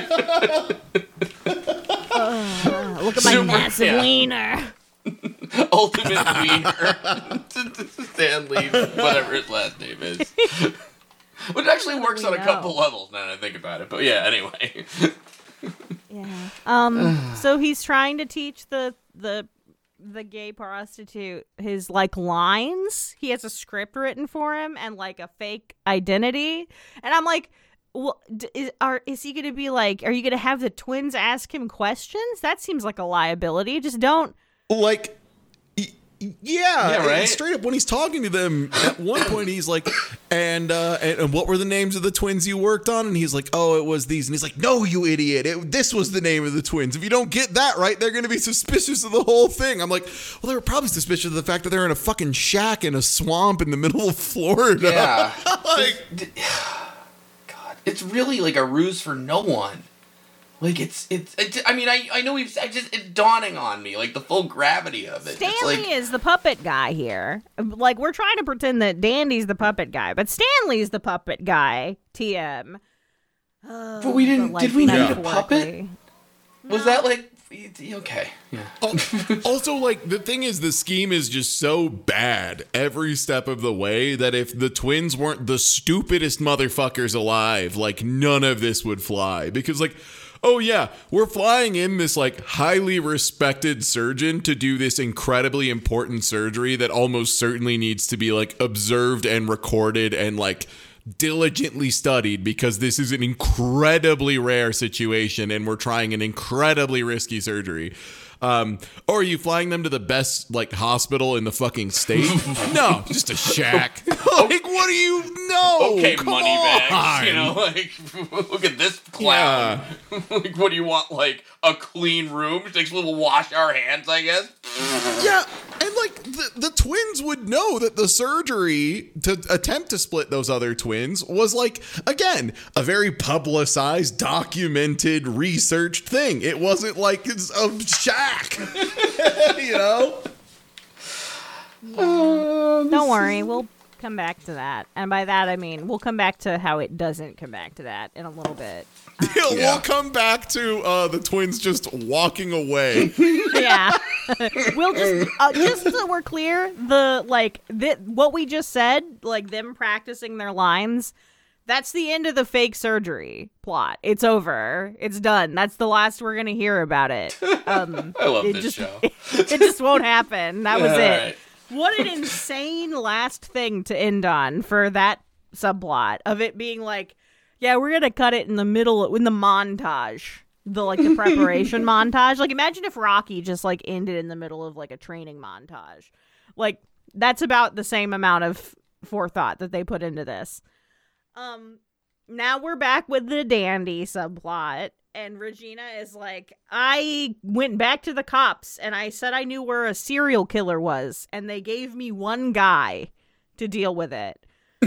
Uh, look at my Super- massive yeah. wiener. Ultimate wiener. Stanley, whatever his last name is. Which actually works We on a know. couple levels now that I think about it. But yeah, anyway. Yeah. Um. so he's trying to teach the the the gay prostitute his like lines. He has a script written for him and like a fake identity. And I'm like, well, d- is are is he gonna be like? Are you gonna have the twins ask him questions? That seems like a liability. Just don't. Like, y- yeah, Yeah, and right? straight up when he's talking to them, at one point he's like, and, uh, and and what were the names of the twins you worked on? And he's like, oh, it was these. And he's like, no, you idiot. It, this was the name of the twins. If you don't get that right, they're going to be suspicious of the whole thing. I'm like, well, they were probably suspicious of the fact that they're in a fucking shack in a swamp in the middle of Florida. Yeah. Like, D- God, it's really like a ruse for no one. Like it's it's. it's I mean, I I know we've. I just it's dawning on me like the full gravity of it. It's Stanley like, is the puppet guy here. Like, we're trying to pretend that Dandy's the puppet guy, but Stanley's the puppet guy. T M. But we didn't- But, did we need a puppet? metaphorically. Was that like okay? Yeah. Also, like, the thing is, the scheme is just so bad every step of the way that if the twins weren't the stupidest motherfuckers alive, like, none of this would fly. Because, like, oh yeah, we're flying in this, like, highly respected surgeon to do this incredibly important surgery that almost certainly needs to be, like, observed and recorded and, like, diligently studied, because this is an incredibly rare situation and we're trying an incredibly risky surgery. Um, or are you flying them to the best, like, hospital in the fucking state? No, just a shack. Like, what do you know? Okay, Come money on. bags. You know, like, look at this clown. Yeah. Like, what do you want? Like, a clean room? She takes a little wash our hands, I guess. Yeah, and like the, the twins would know that the surgery to attempt to split those other twins was, like, again, a very publicized, documented, researched thing. It wasn't like it's a shack, you know? Yeah. Don't worry, we'll come back to that. And by that, I mean, we'll come back to how it doesn't come back to that in a little bit. Um, yeah, yeah. We'll come back to uh, the twins just walking away. Yeah. We'll just, uh, just so we're clear, the, like, th- what we just said, like, them practicing their lines, that's the end of the fake surgery plot. It's over. It's done. That's the last we're going to hear about it. Um, I love it this just, show. It, it just won't happen. That was All it. right. What an insane last thing to end on for that subplot of it being like, yeah, we're going to cut it in the middle, in the montage, the, like, the preparation montage. Like, imagine if Rocky just, like, ended in the middle of, like, a training montage. Like, that's about the same amount of forethought that they put into this. Um, now we're back with the Dandy subplot. And Regina is like, I went back to the cops and I said I knew where a serial killer was. And they gave me one guy to deal with it.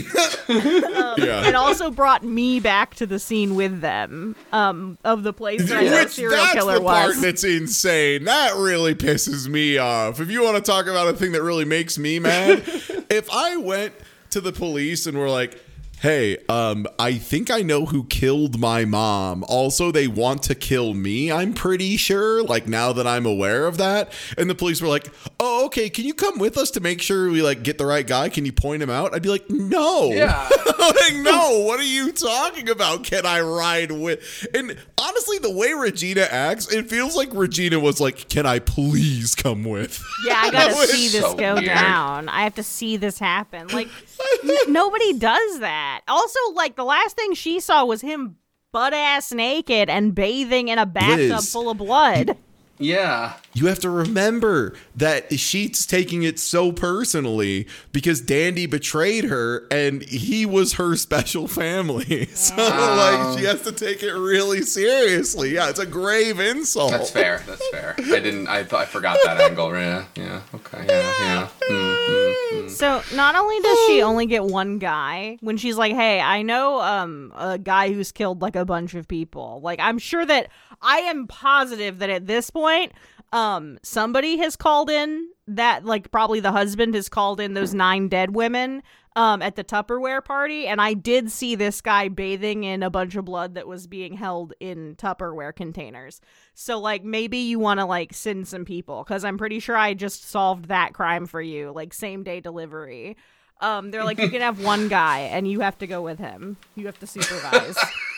um, Yeah. And also brought me back to the scene with them um, of the place where Which, the serial that's killer the part was. that's insane. That really pisses me off. If you want to talk about a thing that really makes me mad, if I went to the police and were like, hey, um, I think I know who killed my mom. Also, they want to kill me, I'm pretty sure, like, now that I'm aware of that. And the police were like, oh, okay, can you come with us to make sure we, like, get the right guy? Can you point him out? I'd be like, no. Yeah. Like, no, what are you talking about? Can I ride with? And honestly, the way Regina acts, it feels like Regina was like, can I please come with? Yeah, I gotta That was see this so go weird. down. I have to see this happen. Like, n- nobody does that. Also, like, the last thing she saw was him butt ass naked and bathing in a bathtub Liz. full of blood. Yeah. You have to remember that she's taking it so personally because Dandy betrayed her and he was her special family. So, like, she has to take it really seriously. Yeah, it's a grave insult. That's fair. That's fair. I didn't. I thought I forgot that angle. Yeah. Yeah. Okay. Yeah. Yeah. Mm, mm, mm. So not only does she only get one guy when she's like, hey, I know um a guy who's killed like a bunch of people. Like, I'm sure that I am positive that at this point, um, somebody has called in that, like, probably the husband has called in those nine dead women um at the Tupperware party, and I did see this guy bathing in a bunch of blood that was being held in Tupperware containers. So, like, maybe you want to, like, send some people, because I'm pretty sure I just solved that crime for you, like, same day delivery. Um, they're like, you can have one guy, and you have to go with him. You have to supervise.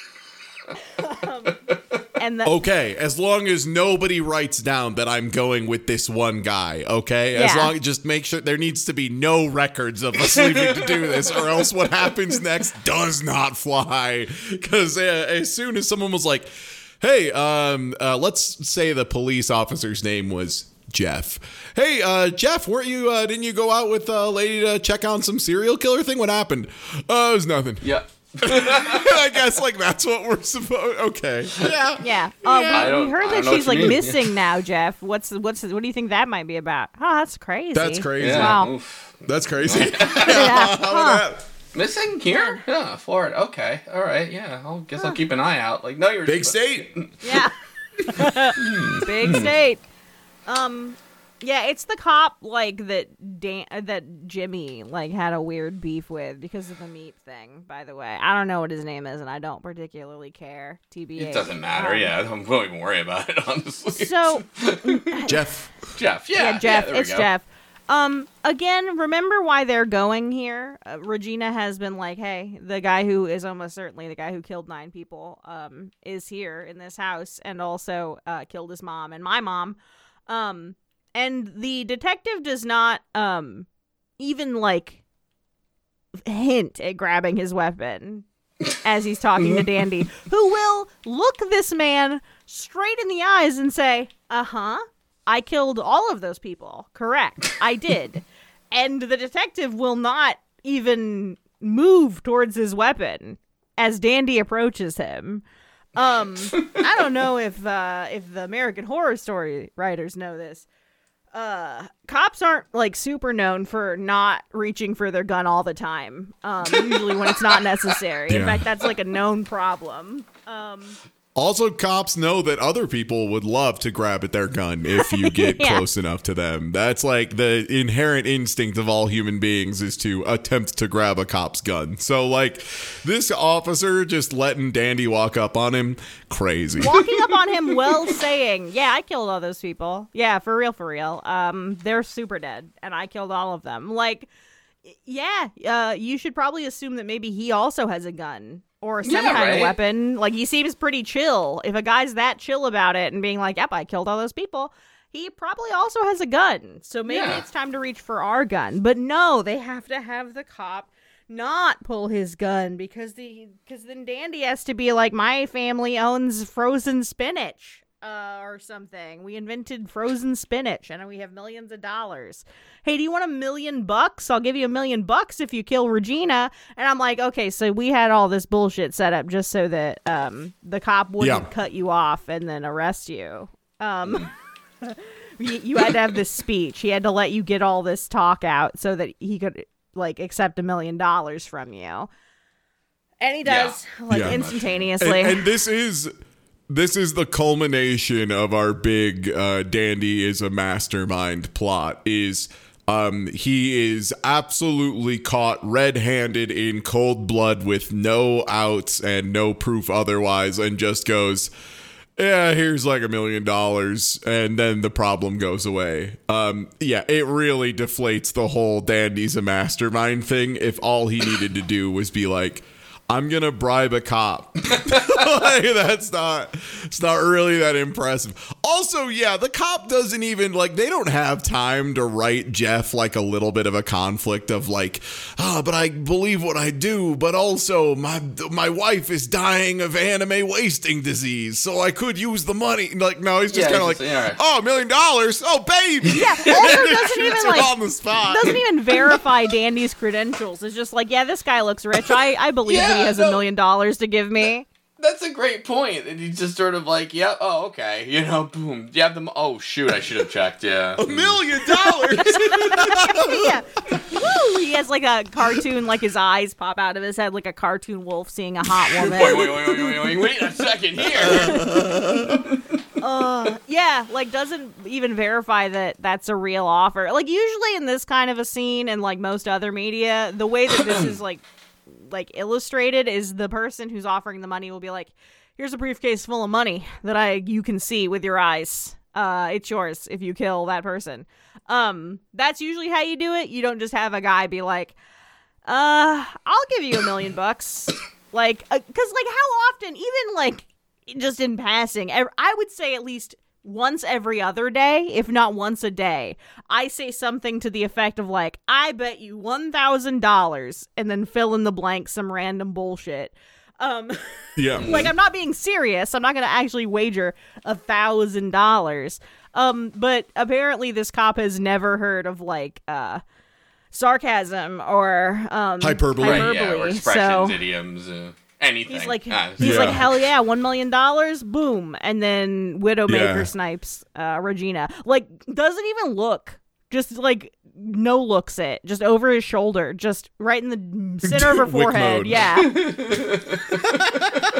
um, and the- Okay, as long as nobody writes down that I'm going with this one guy, okay? As Yeah. long just make sure there needs to be no records of us leaving to do this, or else what happens next does not fly. Because uh, as soon as someone was like, hey, um, uh, let's say the police officer's name was Jeff. Hey, uh, Jeff, weren't you, uh, didn't you go out with a lady to check on some serial killer thing? What happened? Uh, it was nothing. Yeah. I guess, like, that's what we're supposed. Okay. Yeah. Yeah. Oh, Yeah. I we, don't- we heard I that don't know she's what like you mean. missing now, Jeff. What's what's what do you think that might be about? Oh, that's crazy. That's crazy. Yeah. Wow. Oof. That's crazy. Yeah. How Huh. about that? Missing here? Yeah, Florida. Okay. All right. Yeah. I guess I'll keep an eye out. Like, no, you're Big state. Yeah. Big state. Um, Yeah, it's the cop like that Dan- that Jimmy like had a weird beef with because of the meat thing, by the way. I don't know what his name is and I don't particularly care. T B A. It doesn't matter. Um, yeah, I don't, don't even worry about it, honestly. So Jeff. Jeff, yeah. Yeah, Jeff, yeah, there we it's go. Jeff. Um again, remember why they're going here? Uh, Regina has been like, "Hey, the guy who is almost certainly the guy who killed nine people um is here in this house and also uh killed his mom and my mom." Um And the detective does not um even like hint at grabbing his weapon as he's talking to Dandy, who will look this man straight in the eyes and say, "Uh-huh, I killed all of those people. Correct. I did." And the detective will not even move towards his weapon as Dandy approaches him. Um I don't know if uh if the American Horror Story writers know this. Uh, cops aren't like super known for not reaching for their gun all the time. Um, usually when it's not necessary. In Yeah. fact, that's like a known problem. Um, Also, cops know that other people would love to grab at their gun if you get Yeah. close enough to them. That's like the inherent instinct of all human beings is to attempt to grab a cop's gun. So, like, this officer just letting Dandy walk up on him, crazy. walking up on him while saying, "Yeah, I killed all those people. Yeah, for real, for real. Um, they're super dead, and I killed all of them." Like, yeah, uh, you should probably assume that maybe he also has a gun. Or some Yeah, kind right? of weapon. Like, he seems pretty chill. If a guy's that chill about it and being like, "Yep, I killed all those people," he probably also has a gun. So maybe Yeah. it's time to reach for our gun. But no, they have to have the cop not pull his gun because the because then Dandy has to be like, "My family owns frozen spinach." Uh, or something. We invented frozen spinach and we have millions of dollars. Hey, do you want a million bucks? I'll give you a million bucks if you kill Regina. And I'm like, okay, so we had all this bullshit set up just so that um the cop wouldn't Yeah. cut you off and then arrest you. Um, you, you had to have this speech. He had to let you get all this talk out so that he could like accept a million dollars from you. And he does, like, Yeah. instantaneously. And, and this is this is the culmination of our big uh, Dandy is a mastermind plot. Is um, he is absolutely caught red-handed in cold blood with no outs and no proof otherwise, and just goes, "Yeah, here's like a million dollars," and then the problem goes away. Um, yeah, it really deflates the whole Dandy's a mastermind thing if all he needed to do was be like, "I'm gonna bribe a cop." Like, that's not it's not really that impressive. Also, yeah, the cop doesn't even like they don't have time to write Jeff like a little bit of a conflict of like, "Ah, but I believe what I do, but also my my wife is dying of anime wasting disease, so I could use the money." Like, no, he's just Yeah, kind of he's like, just- yeah. "Oh, a million dollars, oh baby." Yeah, also And then doesn't shoots even, him like- on the spot. doesn't even verify Dandy's credentials. It's just like, yeah, this guy looks rich. I, I believe that he Yeah, has no. a million dollars to give me. That's a great point. And he's just sort of like, "Yep, oh, okay." You know, boom. Do you have them? Oh, shoot, I should have checked, yeah. A million dollars. Yeah. Woo! He has like a cartoon, like his eyes pop out of his head like a cartoon wolf seeing a hot Wait, woman. wait, wait, wait, wait, wait, wait a second here. Uh, yeah, like doesn't even verify that that's a real offer. Like usually in this kind of a scene and like most other media, the way that this is like like illustrated is the person who's offering the money will be like, "Here's a briefcase full of money that I you can see with your eyes. Uh, it's yours if you kill that person." Um, that's usually how you do it. You don't just have a guy be like, "Uh, I'll give you a million bucks." Like, uh, cause like how often, even like just in passing, I I would say at least once every other day, if not once a day, I say something to the effect of like, "I bet you one thousand dollars," and then fill in the blank some random bullshit. Um, Yeah. like I'm not being serious. I'm not going to actually wager a thousand dollars. Um, but apparently this cop has never heard of like, uh, sarcasm or, um, Hyperbole. Right, hyperbole. yeah, or expressions, So idioms, uh, anything. he's like, Ah, he's Yeah. like, hell yeah, one million dollars, boom. And then Widowmaker Yeah. snipes, uh, Regina. Like, doesn't even look. Just like no looks it, just over his shoulder, just right in the center of her Wick forehead. mode. Yeah.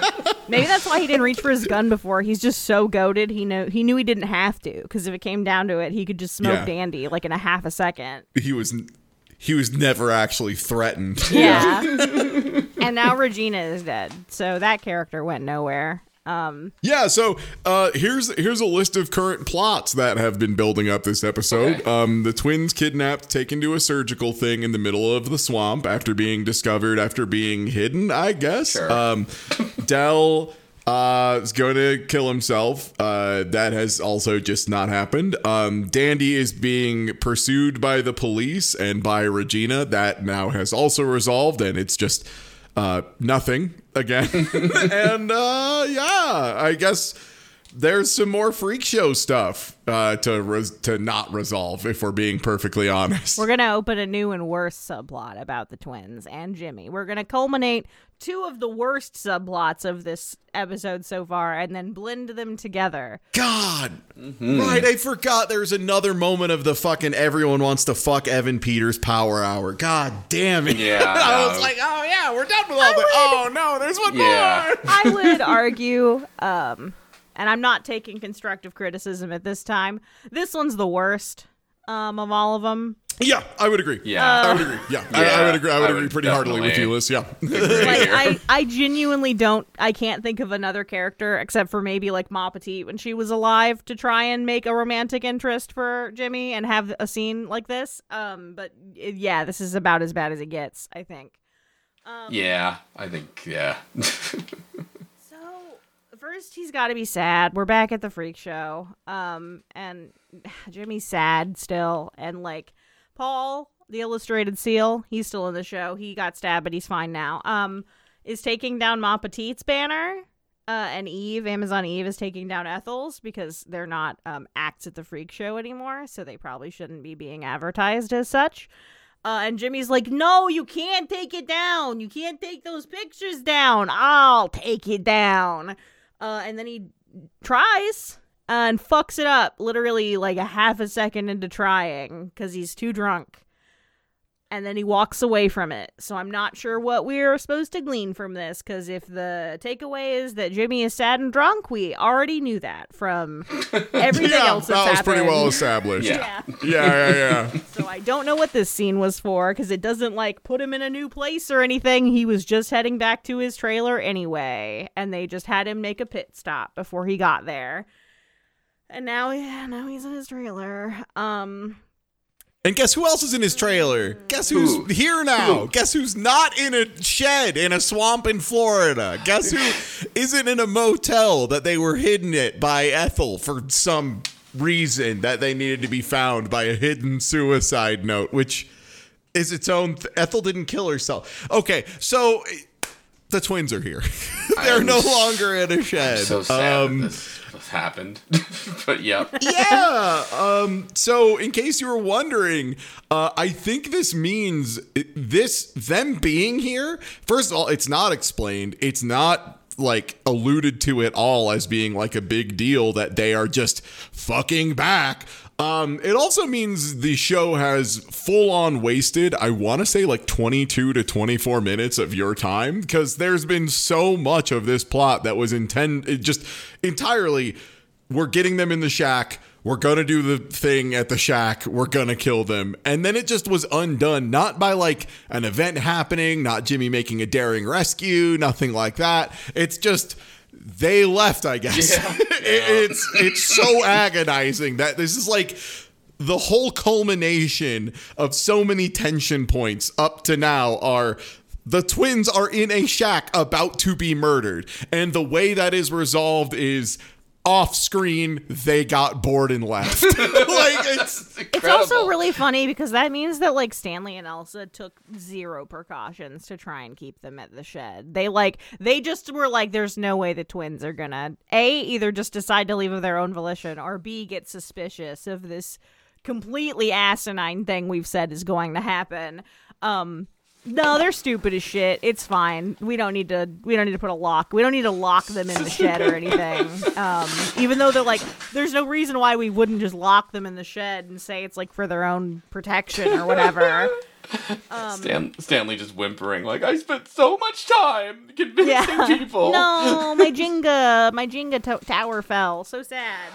Maybe that's why he didn't reach for his gun before. He's just so goated. He know he knew he didn't have to, because if it came down to it, he could just smoke Yeah. Dandy like in a half a second. He was he was never actually threatened. Yeah. And now Regina is dead, so that character went nowhere. Um, Yeah, so uh, here's here's a list of current plots that have been building up this episode. Okay. Um, the twins kidnapped, taken to a surgical thing in the middle of the swamp after being discovered, after being hidden, I guess. Sure. Um, Del uh, is going to kill himself. Uh, that has also just not happened. Um, Dandy is being pursued by the police and by Regina. That now has also resolved, and it's just uh, nothing again. And uh, yeah, I guess there's some more freak show stuff uh, to res- to not resolve, if we're being perfectly honest. we're gonna open a new and worse subplot about the twins and Jimmy. We're gonna culminate two of the worst subplots of this episode so far, and then blend them together. God, right? I forgot there's another moment of the fucking everyone wants to fuck Evan Peters power hour. God damn it! Yeah, I was no. like, oh yeah, we're done with all that. Oh no, there's one Yeah. more. I would argue, um, and I'm not taking constructive criticism at this time, this one's the worst um, of all of them. Yeah, I would agree. Yeah. I would agree. Yeah, I, I Yeah, would agree. I would I agree would pretty heartily with you, definitely. Liz. Yeah. Like, here. I, I genuinely don't, I can't think of another character except for maybe like Ma Petite when she was alive to try and make a romantic interest for Jimmy and have a scene like this. Um, but it- yeah, this is about as bad as it gets, I think. Um, Yeah, I think, yeah. So first he's got to be sad. We're back at the freak show. Um, and Jimmy's sad still. And like Paul, the illustrated seal, he's still in the show. He got stabbed, but he's fine now. Um, is taking down Ma Petite's banner. Uh, and Eve, Amazon Eve, is taking down Ethel's because they're not um, acts at the freak show anymore. So they probably shouldn't be being advertised as such. Uh, and Jimmy's like, no, you can't take it down. You can't take those pictures down. I'll take it down. Uh, and then he tries and fucks it up literally like a half a second into trying because he's too drunk. And then he walks away from it. So I'm not sure what we're supposed to glean from this, because if the takeaway is that Jimmy is sad and drunk, we already knew that from everything Yeah, else that's that was happened. pretty well established. Yeah. Yeah. Yeah, yeah, yeah. So I don't know what this scene was for, because it doesn't like put him in a new place or anything. He was just heading back to his trailer anyway, and they just had him make a pit stop before he got there. And now, yeah, now he's in his trailer. Um, And guess who else is in his trailer? Guess who's Who? here now? Who? Guess who's not in a shed in a swamp in Florida? Guess who isn't in a motel that they were hidden at by Ethel for some reason that they needed to be found by a hidden suicide note, which is its own. Th- Ethel didn't kill herself. Okay, so the twins are here. They're I'm no s- longer in a shed. So sad Um, that this happened. But yep. yeah. Um, so, in case you were wondering, uh, I think this means this them being here. First of all, it's not explained. It's not like alluded to at all as being like a big deal that they are just fucking back. Um, it also means the show has full on wasted, I want to say like twenty-two to twenty-four minutes of your time, because there's been so much of this plot that was intended just entirely, we're getting them in the shack, we're going to do the thing at the shack, we're going to kill them. And then it just was undone, not by like an event happening, not Jimmy making a daring rescue, nothing like that. It's just they left, I guess. Yeah. It- it's it's so agonizing that this is like the whole culmination of so many tension points up to now are the twins are in a shack about to be murdered, and the way that is resolved is off screen they got bored and left. Like it's it's also really funny because that means that like Stanley and Elsa took zero precautions to try and keep them at the shed. They like they just were like, there's no way the twins are gonna A, either just decide to leave of their own volition, or B, get suspicious of this completely asinine thing we've said is going to happen. Um No, they're stupid as shit. It's fine. We don't need to. We don't need to put a lock. We don't need to lock them in the shed or anything. Um, even though they're like, there's no reason why we wouldn't just lock them in the shed and say it's like for their own protection or whatever. Um, Stan, Stanley just whimpering like, I spent so much time convincing yeah. people. No, my Jenga, my Jenga to- tower fell. So sad.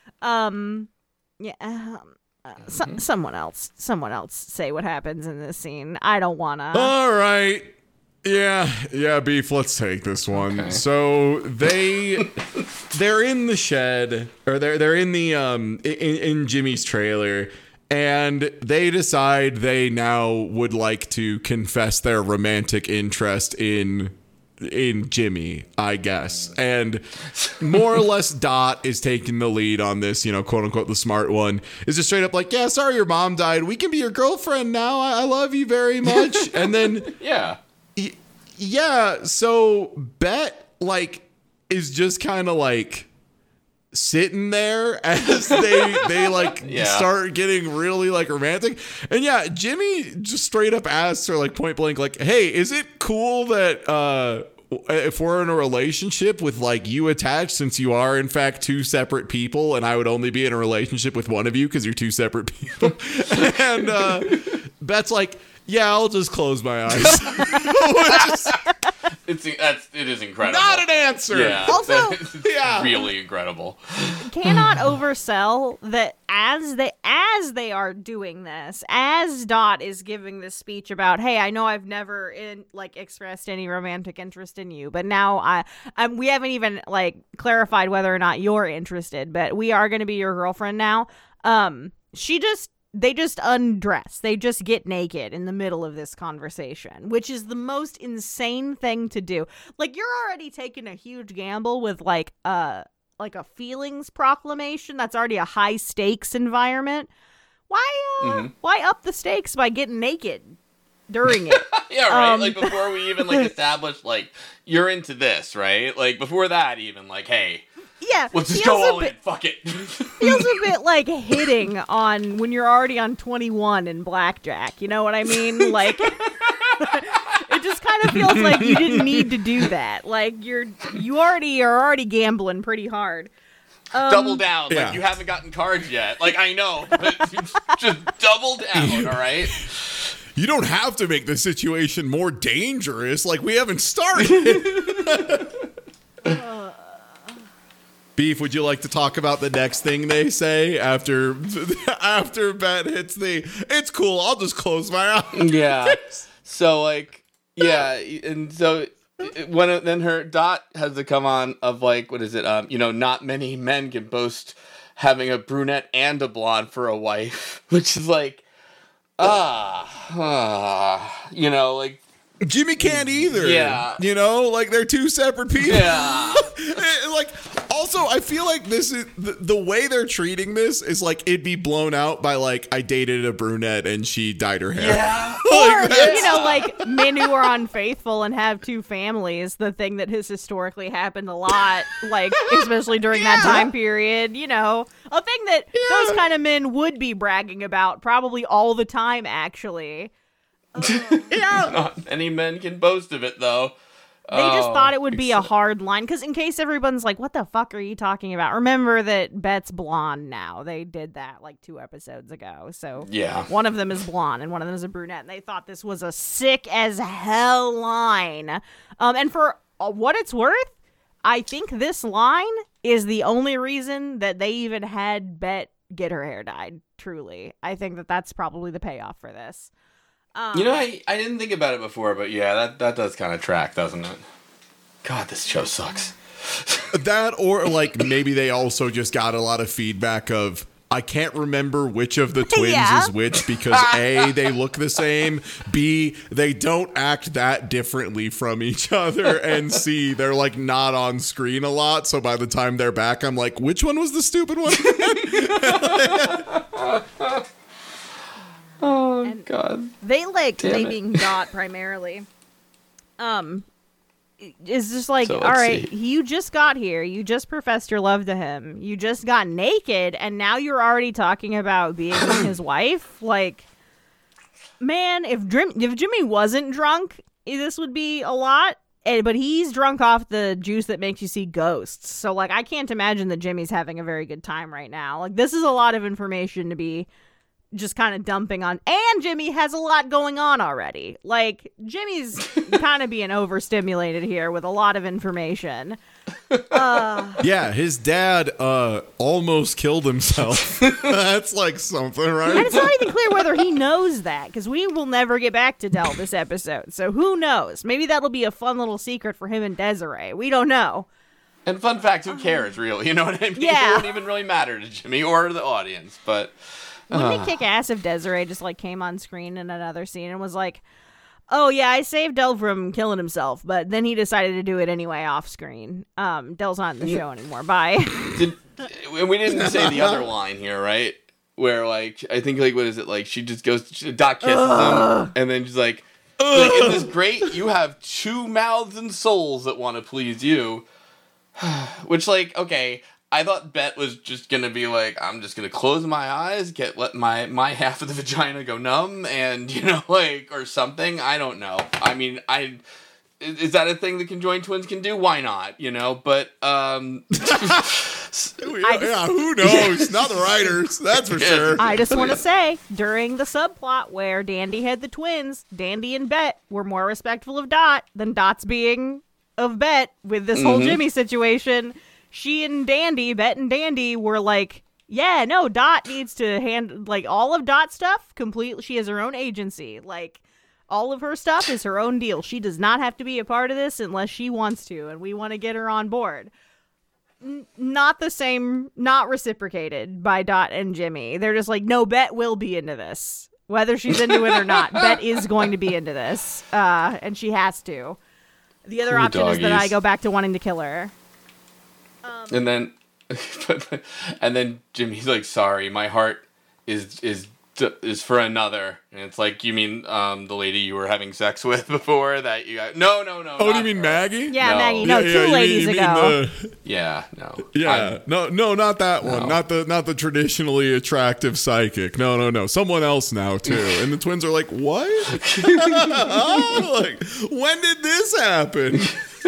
Um, yeah. Um, uh, so- mm-hmm. Someone else, someone else, say what happens in this scene. I don't wanna. All right. Yeah, yeah, Beef, let's take this one. Okay. So they they're in the shed, or they're they're in the um in, in Jimmy's trailer, and they decide they now would like to confess their romantic interest in in Jimmy, I guess. And more or less Dot is taking the lead on this, you know, quote unquote the smart one, is just straight up like, yeah, sorry your mom died. We can be your girlfriend now. I, I love you very much. And then yeah. y- yeah, so Bet like is just kind of like sitting there as they they like yeah. start getting really like romantic. And yeah, Jimmy just straight up asks her like point blank like, hey, is it cool that uh if we're in a relationship with like you attached, since you are in fact two separate people and I would only be in a relationship with one of you because you're two separate people? And uh Bet's like, yeah, I'll just close my eyes. is, it's that's it is incredible. Not an answer. Yeah, also, it's yeah. really incredible. Cannot oversell that as they as they are doing this, as Dot is giving this speech about, hey, I know I've never in like expressed any romantic interest in you, but now I, I'm we haven't even like clarified whether or not you're interested, but we are going to be your girlfriend now. Um, she just. They just undress. They just get naked in the middle of this conversation, which is the most insane thing to do. Like, you're already taking a huge gamble with like a like a feelings proclamation. That's already a high stakes environment. Why uh, mm-hmm. why up the stakes by getting naked during it? Yeah, right. Um, like before we even like establish like you're into this, right? Like before that, even like, hey. Yeah, let's just go all bit, in. Fuck it. Feels a bit like hitting on when you're already on twenty-one in blackjack. You know what I mean? Like, it just kind of feels like you didn't need to do that. Like you're you already are already gambling pretty hard. Um, double down. Yeah. Like you haven't gotten cards yet. Like I know, but just double down. All right. You don't have to make the situation more dangerous. Like we haven't started. uh. Beef, would you like to talk about the next thing they say after after Bet hits the, it's cool, I'll just close my eyes? Yeah. So, like, yeah, and so when then her Dot has to come on of, like, what is it, um, you know, not many men can boast having a brunette and a blonde for a wife, which is like, ah, ah you know, like, Jimmy can't either. Yeah. You know, like they're two separate people. Yeah. Like, also, I feel like this is the, the way they're treating this is like it'd be blown out by like I dated a brunette and she dyed her hair. Yeah. Like, or, you know, like men who are unfaithful and have two families, the thing that has historically happened a lot, like especially during yeah. that time period, you know, a thing that yeah. those kind of men would be bragging about probably all the time, actually. Uh, yeah. Not many men can boast of it, though. They oh, just thought it would be a hard line, because in case everyone's like, what the fuck are you talking about? Remember that Bet's blonde now. They did that like two episodes ago. So yeah. one of them is blonde and one of them is a brunette. And they thought this was a sick as hell line. Um, and for uh, what it's worth, I think this line is the only reason that they even had Bet get her hair dyed, truly. I think that that's probably the payoff for this. Um, you know, I, I didn't think about it before, but yeah, that, that does kind of track, doesn't it? God, this show sucks. That, or like maybe they also just got a lot of feedback of, I can't remember which of the twins yeah. is which because A, they look the same, B, they don't act that differently from each other, and C, they're like not on screen a lot, so by the time they're back, I'm like, which one was the stupid one? Oh, and God. They like Damn they it. being Dot primarily. Um, is just like, So, all let's right, see. you just got here. You just professed your love to him. You just got naked, and now you're already talking about being his wife. Like, man, if Drim- if Jimmy wasn't drunk, this would be a lot. And, but he's drunk off the juice that makes you see ghosts. So, like, I can't imagine that Jimmy's having a very good time right now. Like, this is a lot of information to be just kind of dumping on. And Jimmy has a lot going on already. Like, Jimmy's kind of being overstimulated here with a lot of information. Uh, yeah, his dad uh, almost killed himself. That's like something, right? And it's not even clear whether he knows that, because we will never get back to Del this episode. So who knows? Maybe that'll be a fun little secret for him and Desiree. We don't know. And fun fact, who cares, really? You know what I mean? Yeah. It wouldn't even really matter to Jimmy or the audience, but... Wouldn't uh. it kick ass if Desiree just, like, came on screen in another scene and was like, oh, yeah, I saved Del from killing himself, but then he decided to do it anyway off screen. Um, Del's not in the show anymore. Bye. Did, we didn't say the other line here, right? Where, like, I think, like, what is it? Like, she just goes, she, Dot kisses him, and then she's like, like, isn't this great? You have two mouths and souls that want to please you. Which, like, okay, I thought Bet was just gonna be like, I'm just gonna close my eyes, get let my my half of the vagina go numb, and you know, like, or something. I don't know. I mean, I is that a thing the conjoined twins can do? Why not? You know, but um, yeah, yeah, who knows? Not the writers, that's for sure. I just want to say, during the subplot where Dandy had the twins, Dandy and Bet were more respectful of Dot than Dot's being of Bet with this mm-hmm. whole Jimmy situation. She and Dandy, Bet and Dandy, were like, yeah, no, Dot needs to hand, like, all of Dot's stuff completely. She has her own agency. Like, all of her stuff is her own deal. She does not have to be a part of this unless she wants to, and we want to get her on board. N- not the same, not reciprocated by Dot and Jimmy. They're just like, no, Bet will be into this. Whether she's into it or not, Bet is going to be into this, uh, and she has to. The other Poor option doggies. is that I go back to wanting to kill her. Um, and then, and then Jimmy's like, "Sorry, my heart is is is for another." And it's like, you mean um the lady you were having sex with before that you got? No, no, no. Oh, do you mean her. Maggie? Yeah, No. Maggie. No, Yeah, two yeah, you ladies mean- you mean ago. the- Yeah, no. Yeah, I'm- no, no, not that one. No. Not the not the traditionally attractive psychic. No, no, no. Someone else now too. And the twins are like, what? Like, when did this happen?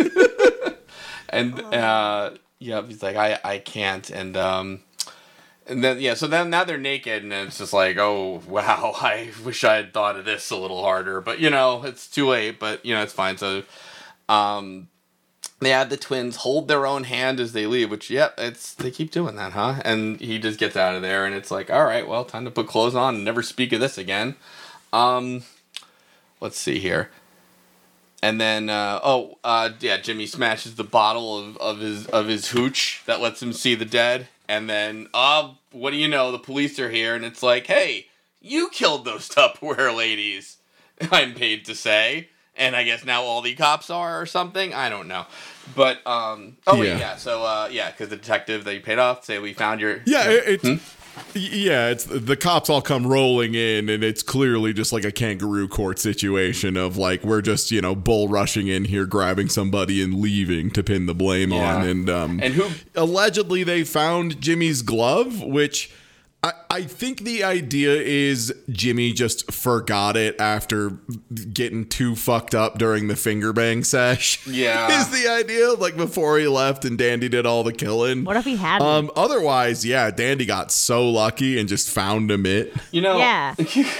and uh, yeah, he's like, I I can't, and um. And then, yeah, so then now they're naked, and it's just like, oh, wow, I wish I had thought of this a little harder. But, you know, it's too late, but, you know, it's fine. So, um, they have the twins hold their own hand as they leave, which, yep, it's they keep doing that, huh? And he just gets out of there, and it's like, all right, well, time to put clothes on and never speak of this again. Um, let's see here. And then, uh, oh, uh, yeah, Jimmy smashes the bottle of, of his of his hooch that lets him see the dead. And then, uh, what do you know? The police are here, and it's like, hey, you killed those Tupperware ladies, I'm paid to say. And I guess now all the cops are or something? I don't know. But, um, oh, wait, Yeah. yeah. So, uh, yeah, because the detective that you paid off, say we found your... Yeah, it, it's... Hmm? Yeah, it's the cops all come rolling in, and it's clearly just like a kangaroo court situation of like, we're just, you know, bull rushing in here, grabbing somebody and leaving to pin the blame Yeah. on. And um, And who- allegedly they found Jimmy's glove, which I, I think the idea is Jimmy just forgot it after getting too fucked up during the finger bang sesh. Yeah. Is the idea, like before he left and Dandy did all the killing. What if he hadn't? Um, otherwise, yeah, Dandy got so lucky and just found him it. You know... Yeah.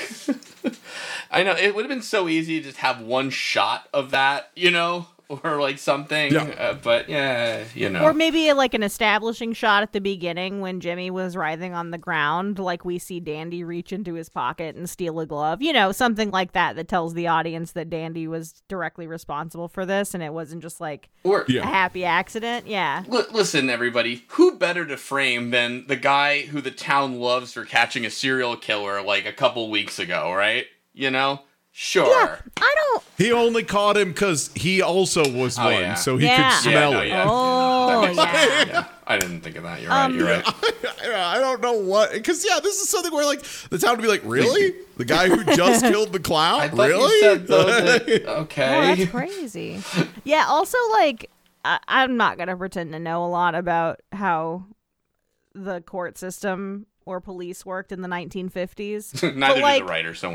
I know, it would have been so easy to just have one shot of that, you know? Or like something, Yeah. uh, but yeah, you know. Or maybe like an establishing shot at the beginning when Jimmy was writhing on the ground, like we see Dandy reach into his pocket and steal a glove. You know, something like that that tells the audience that Dandy was directly responsible for this and it wasn't just like Or, Yeah. a happy accident. Yeah. L- listen, everybody, who better to frame than the guy who the town loves for catching a serial killer like a couple weeks ago, right? You know? Sure. Yeah, I don't. He only caught him because he also was Oh, one, yeah. so he Yeah. could smell Yeah, no, it. yeah. Oh, That makes sense. yeah. Yeah. I didn't think of that. You're Um, right. You're right. I don't know what, because yeah, this is something where like the town would be like, really? The guy who just killed the clown? I thought really? you said though that, Oh, okay. that's crazy. Yeah, also, like, I- I'm not going to pretend to know a lot about how the court system or police worked in the nineteen fifties. Neither but, like, did the writers. Don't worry.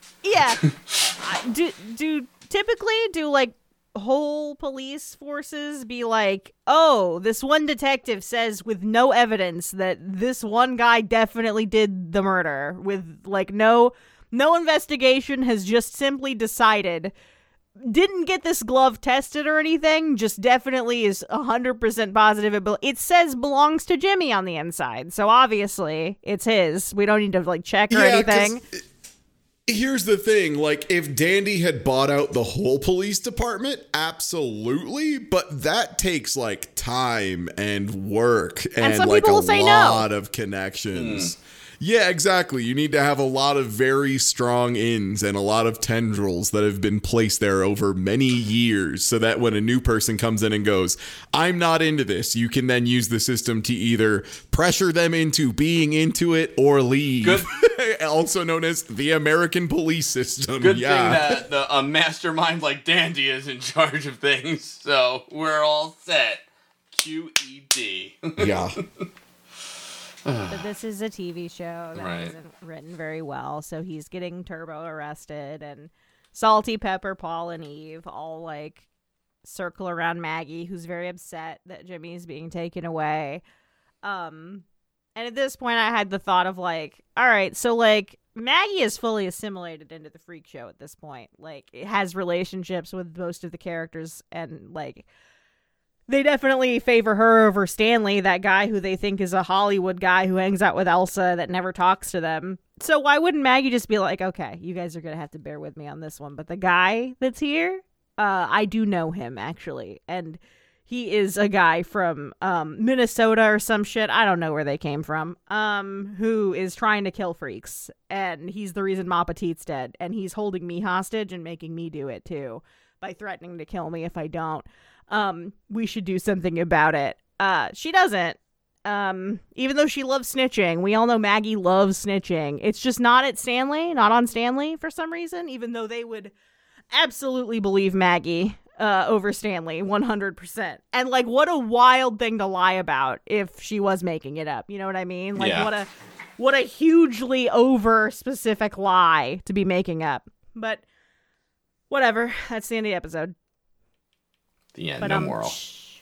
Yeah. I- do do typically do like whole police forces be like, oh, this one detective says with no evidence that this one guy definitely did the murder, with like no no investigation, has just simply decided, didn't get this glove tested or anything, just definitely is one hundred percent positive it, be- it says belongs to Jimmy on the inside, so obviously it's his. We don't need to like check or Yeah, anything. 'cause here's the thing, like, if Dandy had bought out the whole police department, absolutely, but that takes like time and work and, And some like people a will say no. lot of connections. Yeah, exactly. You need to have a lot of very strong ins and a lot of tendrils that have been placed there over many years, so that when a new person comes in and goes, I'm not into this, you can then use the system to either pressure them into being into it or leave. Good. Also known as the American police system. Good yeah. thing that the, a mastermind like Dandy is in charge of things, so we're all set. Q E D. Yeah. But this is a T V show that Right. isn't written very well, so he's getting Turbo arrested, and Salty Pepper, Paul, and Eve all like circle around Maggie, who's very upset that Jimmy's being taken away. Um, and at this point, I had the thought of like, all right, so like Maggie is fully assimilated into the freak show at this point. Like, it has relationships with most of the characters, and like, they definitely favor her over Stanley, that guy who they think is a Hollywood guy who hangs out with Elsa that never talks to them. So why wouldn't Maggie just be like, okay, you guys are going to have to bear with me on this one. But the guy that's here, uh, I do know him, actually. And he is a guy from um, Minnesota or some shit. I don't know where they came from. Um, who is trying to kill freaks. And he's the reason Ma Petite's dead. And he's holding me hostage and making me do it, too, by threatening to kill me if I don't. Um, we should do something about it. Uh, she doesn't. Um, even though she loves snitching, we all know Maggie loves snitching. It's just not at Stanley, not on Stanley for some reason, even though they would absolutely believe Maggie uh, over Stanley, one hundred percent. And like, what a wild thing to lie about if she was making it up. You know what I mean? Like, Yeah. what a, what a hugely over specific lie to be making up. But whatever. That's the end of the episode. The end, But no um, moral. shh.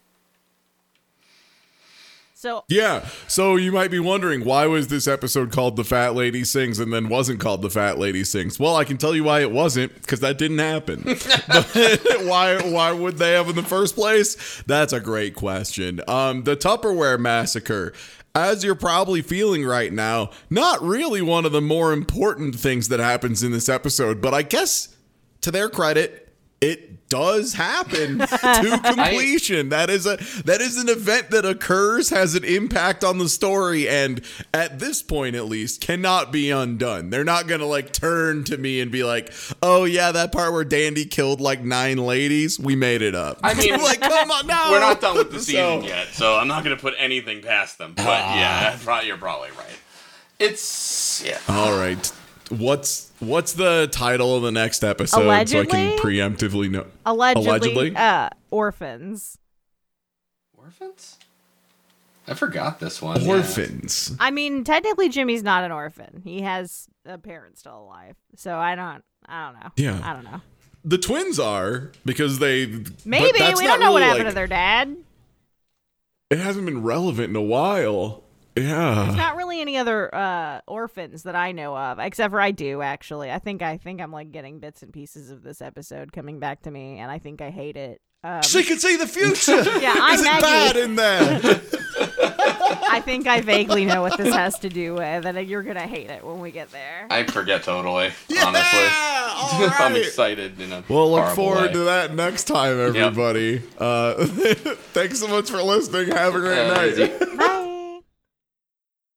So Yeah, so you might be wondering, why was this episode called The Fat Lady Sings and then wasn't called The Fat Lady Sings? Well, I can tell you why it wasn't, because that didn't happen. But why why would they have in the first place? That's a great question. Um, the Tupperware Massacre, as you're probably feeling right now, not really one of the more important things that happens in this episode, but I guess, to their credit, it does happen to completion. That is a that is an event that occurs, has an impact on the story, and at this point at least cannot be undone. They're not gonna like turn to me and be like, oh yeah, that part where Dandy killed like nine ladies, we made it up. I mean, like, come on, no. We're not done with the So- season yet, so I'm not going to put anything past them. But yeah, that's probably, you're probably right. It's, yeah. All right. What's what's the title of the next episode so I Allegedly? can preemptively know? allegedly, Allegedly? uh, orphans. Orphans? I forgot this one. yeah. Orphans. I mean, technically, Jimmy's not an orphan. He has a parent still alive. So I don't, I don't know. Yeah. I don't know. The twins are, because they Maybe but that's we not don't know what really, happened like- to their dad. It hasn't been relevant in a while. There's Yeah. not really any other uh, orphans that I know of, except for I do actually. I think I think I'm like getting bits and pieces of this episode coming back to me, and I think I hate it. Um, She can see the future. Yeah, I'm Is it Maggie. bad in there? I think I vaguely know what this has to do with, and you're gonna hate it when we get there. I forget totally, Yeah, honestly. all I'm right. excited in a Well, look horrible forward way. to that next time, everybody. Uh, thanks so much for listening. Have a great Uh, night. easy. Bye.